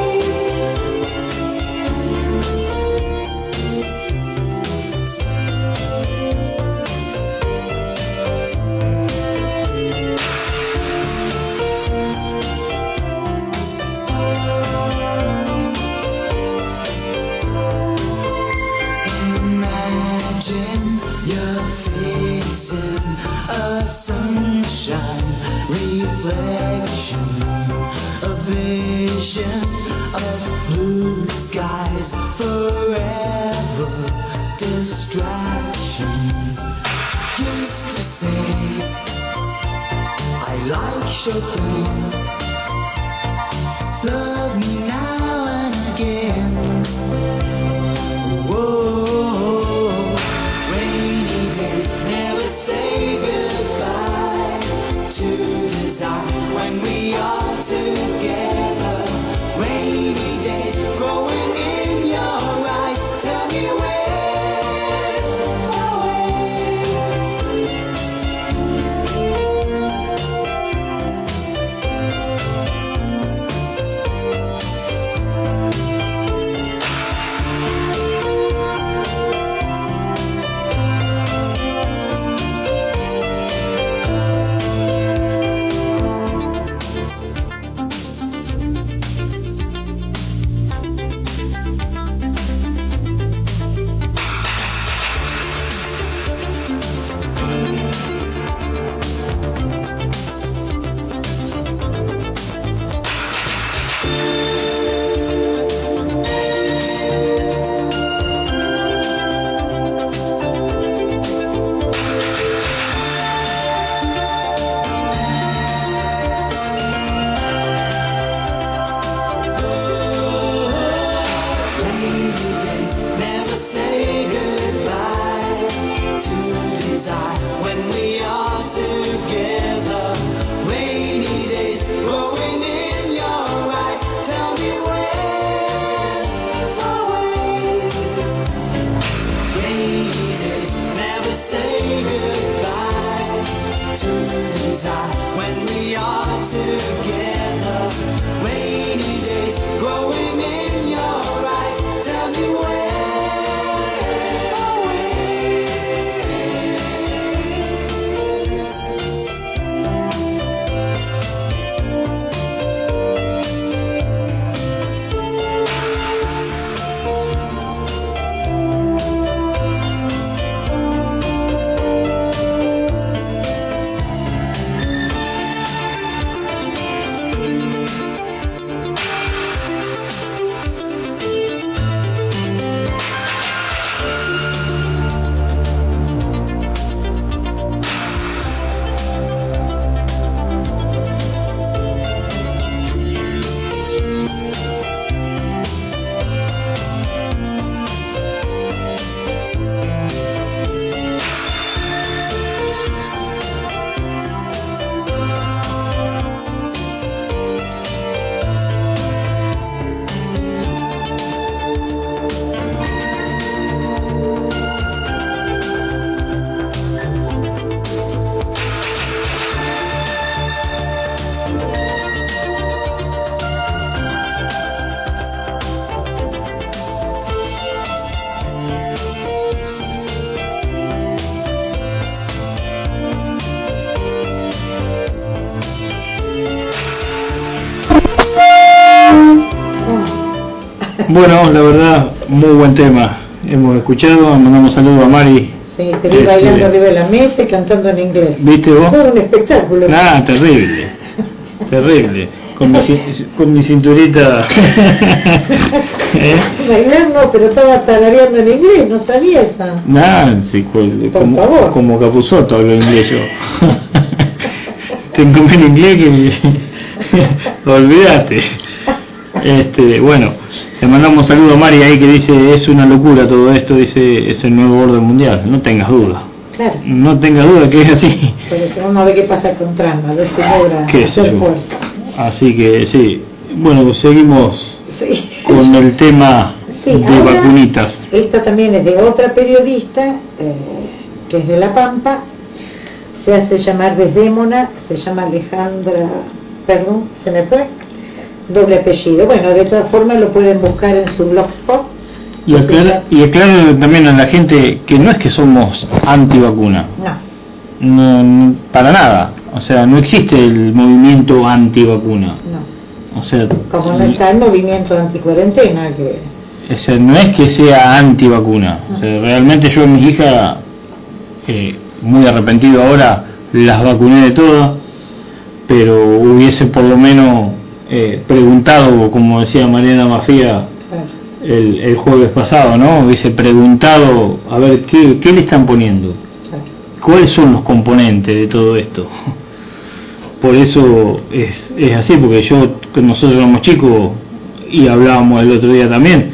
Imagine you're facing a sunshine reflection, a vision of blue skies, forever distractions. Used to say I like Chopin, love me now and again. Whoa, rainy days never say goodbye to desire when we are together. Rainy days growing in your eyes, tell me when, away. Never say goodbye to desire when we are together. Rainy days growing in your eyes, tell me when, away. Rainy days never say goodbye to desire when we are together. Rainy days growing in your eyes, tell me when, away. Bueno, la verdad, muy buen tema. Hemos escuchado, mandamos saludos a Mari. Sí, te vi bailando arriba de la mesa y cantando en inglés. ¿Viste vos? Todo un espectáculo. Ah, terrible, terrible. con mi, con mi cinturita. ¿Eh? Bailar no, pero estaba tarareando en inglés, no sabía esa. Nah, sí, Por como, favor. como Capusotto hablo inglés yo. Tengo en inglés que olvídate. Este, bueno, le mandamos un saludo a Mari ahí que dice, es una locura todo esto, dice, es el nuevo orden mundial, no tengas duda. Claro. No tengas duda que es así. Pero si vamos a ver qué pasa con Trump, a ver si logra ¿Qué hacer sé? fuerza. Así que sí, bueno, seguimos Sí. con el tema Sí, de ahora, vacunitas. Esta también es de otra periodista, eh, que es de La Pampa, se hace llamar Desdémona, se llama Alejandra, perdón, se me fue, doble apellido. Bueno, de todas formas lo pueden buscar en su blogspot. Y aclara, y aclara también a la gente que no es que somos antivacuna, No, no, no, para nada, o sea, no existe el movimiento antivacuna, no. o sea, Como no está el movimiento anticuarentena, que o sea, no es que sea antivacuna, o sea, realmente yo a mi hija, eh, muy arrepentido ahora, las vacuné de todas, pero hubiese por lo menos eh, preguntado, como decía Mariana Mafia claro, el, el jueves pasado, ¿no? Hubiese preguntado a ver qué, qué le están poniendo, claro. cuáles son los componentes de todo esto. Por eso es, es así, porque yo, nosotros éramos chicos y hablábamos el otro día también,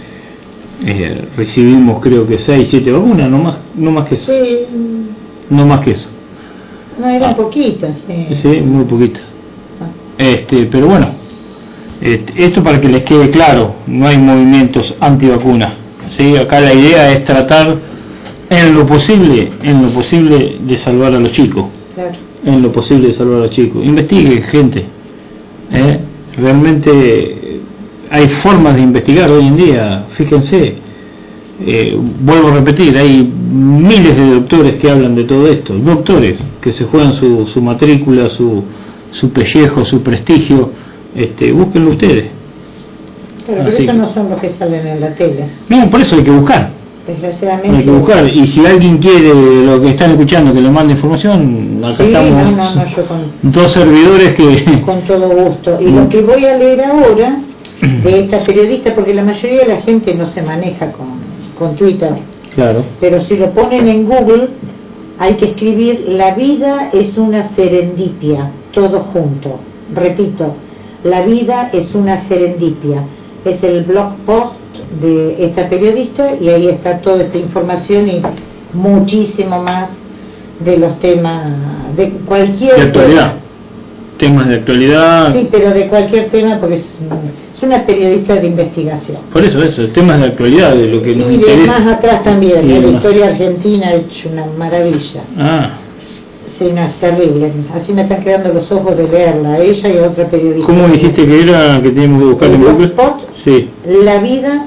eh, recibimos creo que seis, siete vacunas, no más, no más que eso, Sí, no más que eso, no eran Ah. poquitas, sí. sí, muy poquita. Ah, Este, pero bueno, este, esto para que les quede claro, no hay movimientos antivacunas, ¿sí? Acá la idea es tratar en lo posible, en lo posible de salvar a los chicos, claro. en lo posible de salvar a los chicos. Investigue, gente, ¿eh? Realmente eh, hay formas de investigar hoy en día, fíjense, eh, vuelvo a repetir, hay miles de doctores que hablan de todo esto, doctores que se juegan su, su matrícula, su, su pellejo, su prestigio, este, búsquenlo ustedes. Claro, pero Así esos que- no son los que salen en la tele. No, por eso hay que buscar, Desgraciadamente. hay que buscar, y si alguien quiere, lo que están escuchando, que le mande información, acá Sí, estamos no, no, no, yo con, dos servidores que... con todo gusto. Y lo que voy a leer ahora de esta periodista, porque la mayoría de la gente no se maneja con, con Twitter, Claro. pero si lo ponen en Google hay que escribir: la vida es una serendipia, todo junto. Repito, la vida es una serendipia. Es el blog post de esta periodista y ahí está toda esta información y muchísimo más de los temas, de cualquier De actualidad. tema. Temas de actualidad. Sí, pero de cualquier tema, porque es, es una periodista de investigación. Por eso, eso, temas de actualidad, de lo que nos Y de interesa. más atrás también, Y de de la más. historia argentina ha hecho una maravilla. Ah, Sí, no, es terrible. Así me están quedando los ojos de leerla, ella y otra periodista. ¿cómo dijiste que era que teníamos que buscar ¿El en Google? blogspot? Sí. La vida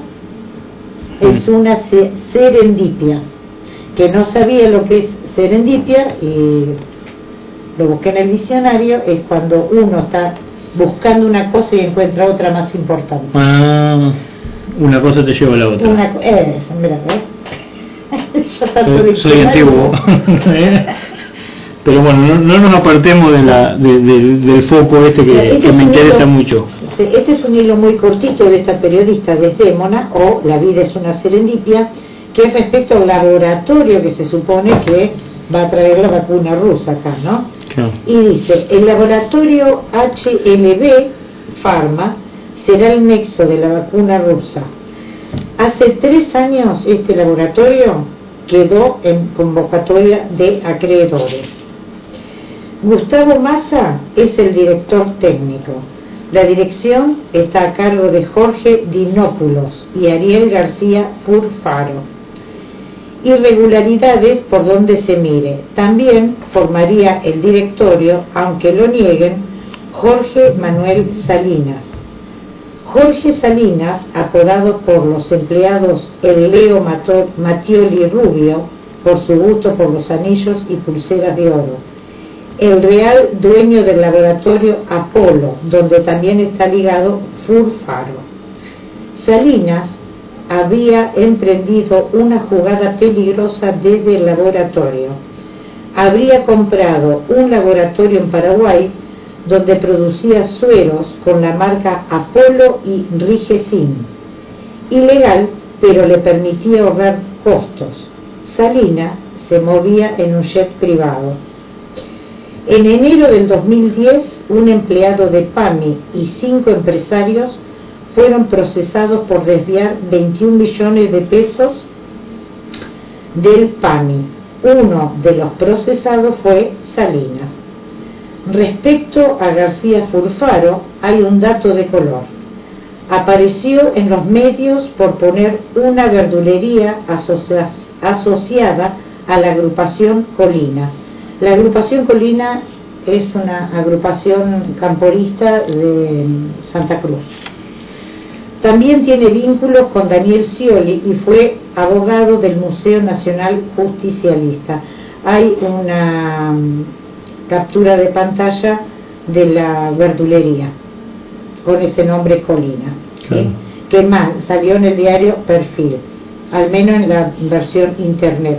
es una se- serendipia, que no sabía lo que es serendipia y lo busqué en el diccionario. Es cuando uno está buscando una cosa y encuentra otra más importante. Ah, una cosa te lleva a la otra. Una co- eh, mira, ¿eh? Yo tanto Soy, soy diccionario. antiguo. ¿Eh? Pero bueno, no, no nos apartemos de la, de- de- del foco este que, Este que es me un interesa hilo- mucho. sí, Este es un hilo muy cortito de esta periodista Desdémona, o La vida es una serendipia, que es respecto al laboratorio que se supone que va a traer la vacuna rusa acá, ¿no? Claro. Y dice: el laboratorio H L B Pharma será el nexo de la vacuna rusa. Hace tres años este laboratorio quedó en convocatoria de acreedores. Gustavo Massa es el director técnico. La dirección está a cargo de Jorge Dinópulos y Ariel García Furfaro. Irregularidades por donde se mire. También formaría el directorio, aunque lo nieguen, Jorge Manuel Salinas. Jorge Salinas, apodado por los empleados el Leo Mato- Mattioli Rubio, por su gusto por los anillos y pulseras de oro. El real dueño del laboratorio Apolo, donde también está ligado Furfaro. Salinas había emprendido una jugada peligrosa desde el laboratorio. Habría comprado un laboratorio en Paraguay donde producía sueros con la marca Apolo y Rigesin. Ilegal, pero le permitía ahorrar costos. Salina se movía en un jet privado. En enero del dos mil diez, un empleado de PAMI y cinco empresarios fueron procesados por desviar veintiún millones de pesos del PAMI. Uno de los procesados fue Salinas. Respecto a García Furfaro, hay un dato de color. Apareció en los medios por poner una verdulería asocia- asociada a la agrupación Colina. La agrupación Colina es una agrupación camporista de Santa Cruz. También tiene vínculos con Daniel Scioli y fue abogado del Museo Nacional Justicialista. Hay una um, captura de pantalla de la verdulería con ese nombre Colina, ¿sí? Claro. Que más salió en el diario Perfil, al menos en la versión internet.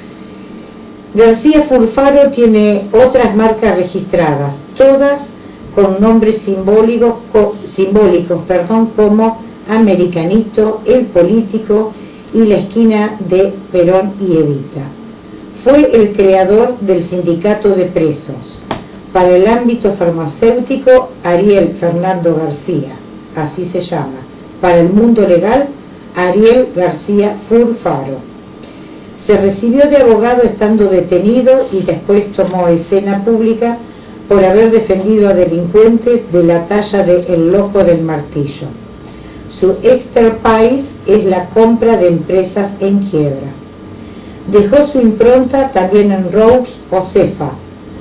García Furfaro tiene otras marcas registradas, todas con nombres simbólicos, co, simbólicos perdón, como Americanito, El Político y la esquina de Perón y Evita. Fue el creador del Sindicato de Presos. Para el ámbito farmacéutico, Ariel Fernando García, así se llama. Para el mundo legal, Ariel García Furfaro. Se recibió de abogado estando detenido y después tomó escena pública por haber defendido a delincuentes de la talla de El Loco del Martillo. Su expertise es la compra de empresas en quiebra. Dejó su impronta también en Rose o Cefa.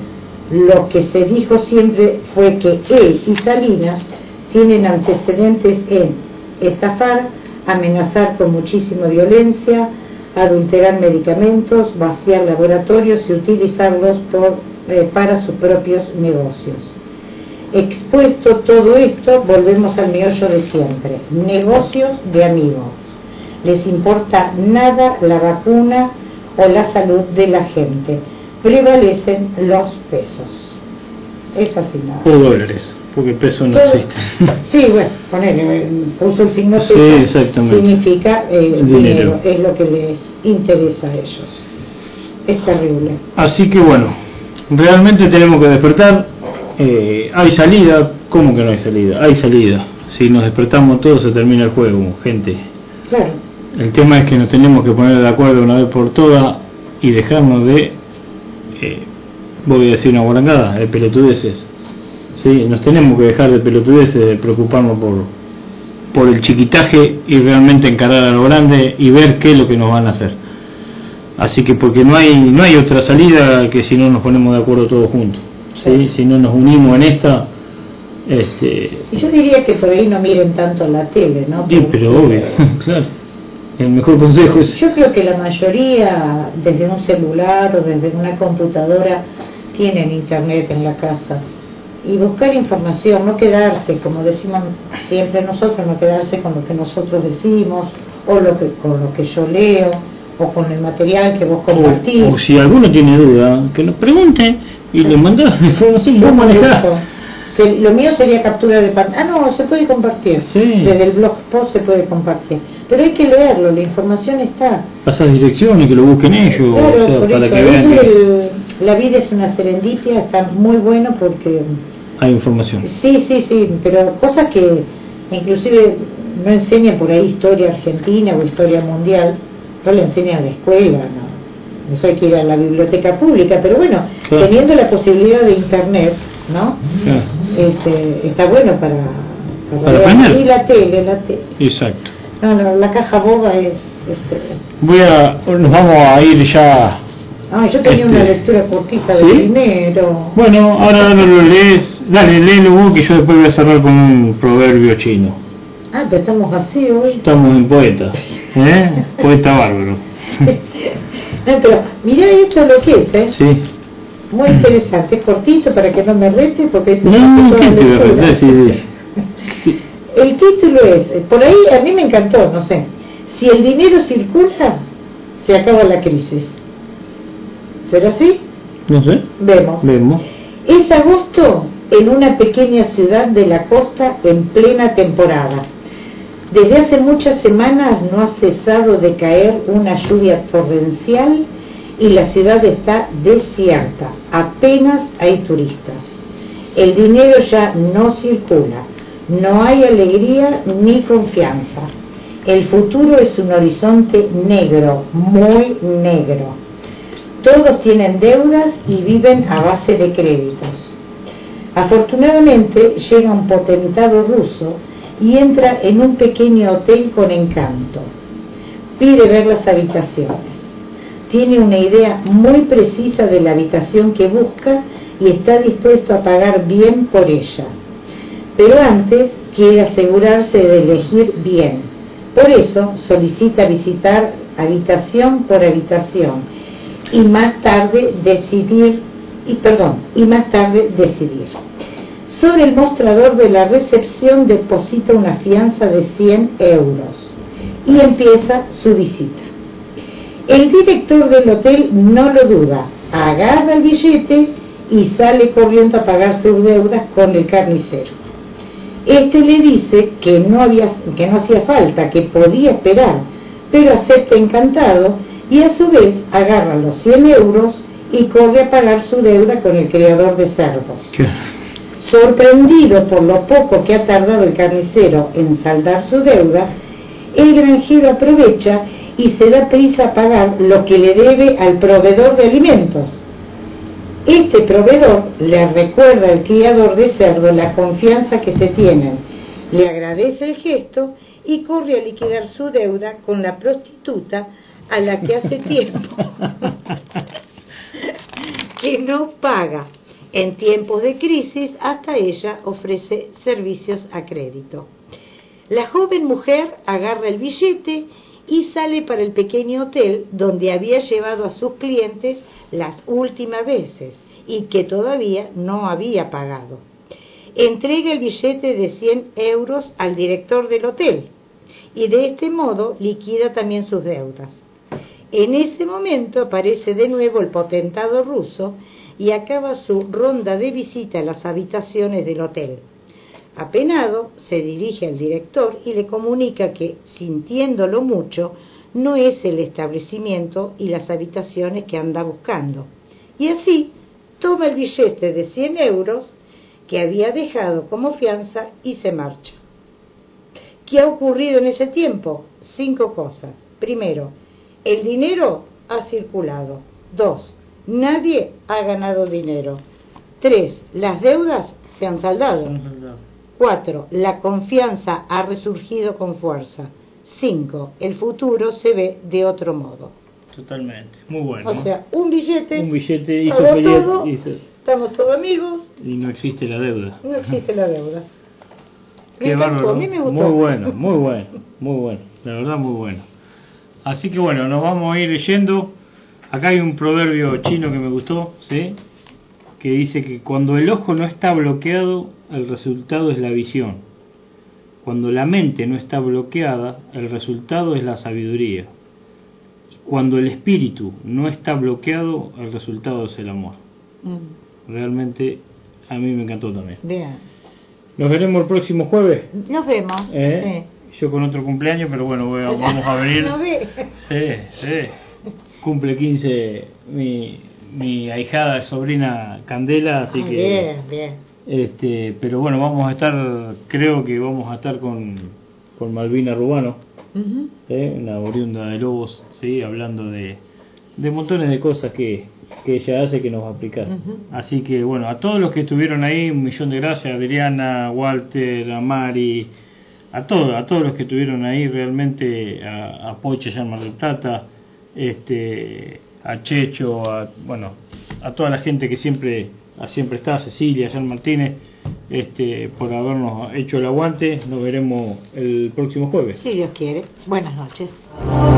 Lo que se dijo siempre fue que él y Salinas tienen antecedentes en estafar, amenazar con muchísima violencia, adulterar medicamentos, vaciar laboratorios y utilizarlos por, eh, para sus propios negocios. Expuesto todo esto, volvemos al meollo de siempre: negocios de amigos. Les importa nada la vacuna o la salud de la gente. Prevalecen los pesos. Es así nada. O dólares, porque peso no Todo- existe. Sí, bueno, ponele, puso el signo Sí, peso, exactamente. significa eh, El dinero. dinero. Es lo que les interesa a ellos. Es terrible. Así que bueno, realmente tenemos que despertar. Eh, hay salida. ¿Cómo que no hay salida? Hay salida. Si nos despertamos todos se termina el juego, gente. Claro, El tema es que nos tenemos que poner de acuerdo una vez por todas y dejarnos de, eh, voy a decir una guarangada, de pelotudeces. ¿Sí? Nos tenemos que dejar de pelotudeces, de preocuparnos por, por el chiquitaje y realmente encarar a lo grande y ver qué es lo que nos van a hacer. Así que porque no hay no hay otra salida que si no nos ponemos de acuerdo todos juntos. ¿Sí? Si no nos unimos en esta, este, y yo diría que por ahí no miren tanto la tele, ¿no? sí, pero obvio, claro. El mejor consejo es Yo creo que la mayoría, desde un celular o desde una computadora, tienen internet en la casa. Y buscar información, no quedarse, como decimos siempre nosotros, no quedarse con lo que nosotros decimos, o lo que, con lo que yo leo, o con el material que vos compartís. O, o si alguno tiene duda, que nos pregunte y le mandás la información, vos manejás. Se- Lo mío sería captura de pantalla. Ah, no, se puede compartir. Sí. Desde el blog post se puede compartir. Pero hay que leerlo, la información está. Pasás direcciones que lo busquen ellos, Claro, o sea, por para eso. que vean Es que el- la vida es una serendipia, está muy bueno porque... hay información. Sí, sí, sí, pero cosas que inclusive no enseñan por ahí historia argentina o historia mundial, no le enseñan en la escuela, ¿no? Eso hay que ir a la biblioteca pública, pero bueno, Claro. teniendo la posibilidad de internet, ¿no? Claro. Este, está bueno para, Para leer. aprender. Y la tele, la tele. Exacto. No, no, la caja boba es... Este... Voy a, nos vamos a ir ya. Ah, yo tenía Este, una lectura cortita de ¿sí? dinero. Bueno, ahora no lo lees, dale, léelo vos que yo después voy a cerrar con un proverbio chino. Ah, pero estamos así hoy. Estamos en poeta, ¿eh? Poeta bárbaro. No, pero mirá esto lo que es, ¿eh? Sí. Muy interesante, es cortito para que no me rete porque esto es No, toda ¿qué te lectura. voy a decir? El título es, por ahí a mí me encantó, no sé, si el dinero circula, se acaba la crisis. ¿Será así? No sé, Vemos. vemos. Es agosto en una pequeña ciudad de la costa en plena temporada. Desde hace muchas semanas no ha cesado de caer una lluvia torrencial y la ciudad está desierta, apenas hay turistas. El dinero ya no circula, no hay alegría ni confianza. El futuro es un horizonte negro, muy negro. Todos tienen deudas y viven a base de créditos. Afortunadamente llega un potentado ruso y entra en un pequeño hotel con encanto. Pide ver las habitaciones. Tiene una idea muy precisa de la habitación que busca y está dispuesto a pagar bien por ella. Pero antes quiere asegurarse de elegir bien. Por eso solicita visitar habitación por habitación y más tarde decidir, y perdón, y más tarde decidir. Sobre el mostrador de la recepción deposita una fianza de cien euros y empieza su visita. El director del hotel no lo duda, agarra el billete y sale corriendo a pagar sus deudas con el carnicero. Este le dice que no había, que no hacía falta, que podía esperar, pero acepta encantado y a su vez agarra los cien euros y corre a pagar su deuda con el criador de cerdos. ¿Qué? Sorprendido por lo poco que ha tardado el carnicero en saldar su deuda, el granjero aprovecha y se da prisa a pagar lo que le debe al proveedor de alimentos. Este proveedor le recuerda al criador de cerdo la confianza que se tienen, le agradece el gesto y corre a liquidar su deuda con la prostituta a la que hace tiempo que no paga. En tiempos de crisis, hasta ella ofrece servicios a crédito. La joven mujer agarra el billete y sale para el pequeño hotel donde había llevado a sus clientes las últimas veces y que todavía no había pagado. Entrega el billete de cien euros al director del hotel y de este modo liquida también sus deudas. En ese momento aparece de nuevo el potentado ruso y acaba su ronda de visita a las habitaciones del hotel. Apenado, se dirige al director y le comunica que, sintiéndolo mucho, no es el establecimiento y las habitaciones que anda buscando. Y así, toma el billete de cien euros que había dejado como fianza y se marcha. ¿Qué ha ocurrido en ese tiempo? Cinco cosas. Primero, el dinero ha circulado. Dos, nadie ha ganado dinero. Tres, las deudas se han saldado. Cuatro, la confianza ha resurgido con fuerza. Cinco, el futuro se ve de otro modo. Totalmente, muy bueno. O sea, un billete, un billete hizo pagó feliz, todo, hizo... estamos todos amigos. Y no existe la deuda. No existe la deuda. Qué Me encantó, bárbaro. a mí me gustó. Muy bueno, muy bueno, muy bueno. La verdad, muy bueno. Así que bueno, nos vamos a ir leyendo. Acá hay un proverbio chino que me gustó, ¿sí? Que dice que cuando el ojo no está bloqueado, el resultado es la visión. Cuando la mente no está bloqueada, el resultado es la sabiduría. Cuando el espíritu no está bloqueado, el resultado es el amor. Mm. Realmente a mí me encantó también. Bien. Nos veremos el próximo jueves. Nos vemos. ¿Eh? Sí. Yo con otro cumpleaños, pero bueno, voy a, vamos a venir. ¿No ve? Sí, sí. Cumple quince mi, mi ahijada sobrina Candela, así ah, que... Bien, bien. Este, pero bueno, vamos a estar, creo que vamos a estar con, con Malvina Rubano, uh-huh. ¿eh? Una oriunda de Lobos, ¿sí? Hablando de, de montones de cosas que, que ella hace que nos va a aplicar. Uh-huh. Así que bueno, a todos los que estuvieron ahí, un millón de gracias, Adriana, Walter, a Mari, a todos, a todos los que estuvieron ahí, realmente, a, a Poche, allá en Mar del Plata, este, a Checho, a, bueno, a toda la gente que siempre... siempre está, Cecilia, Jan Martínez, este, por habernos hecho el aguante. Nos veremos el próximo jueves. Si Dios quiere. Buenas noches.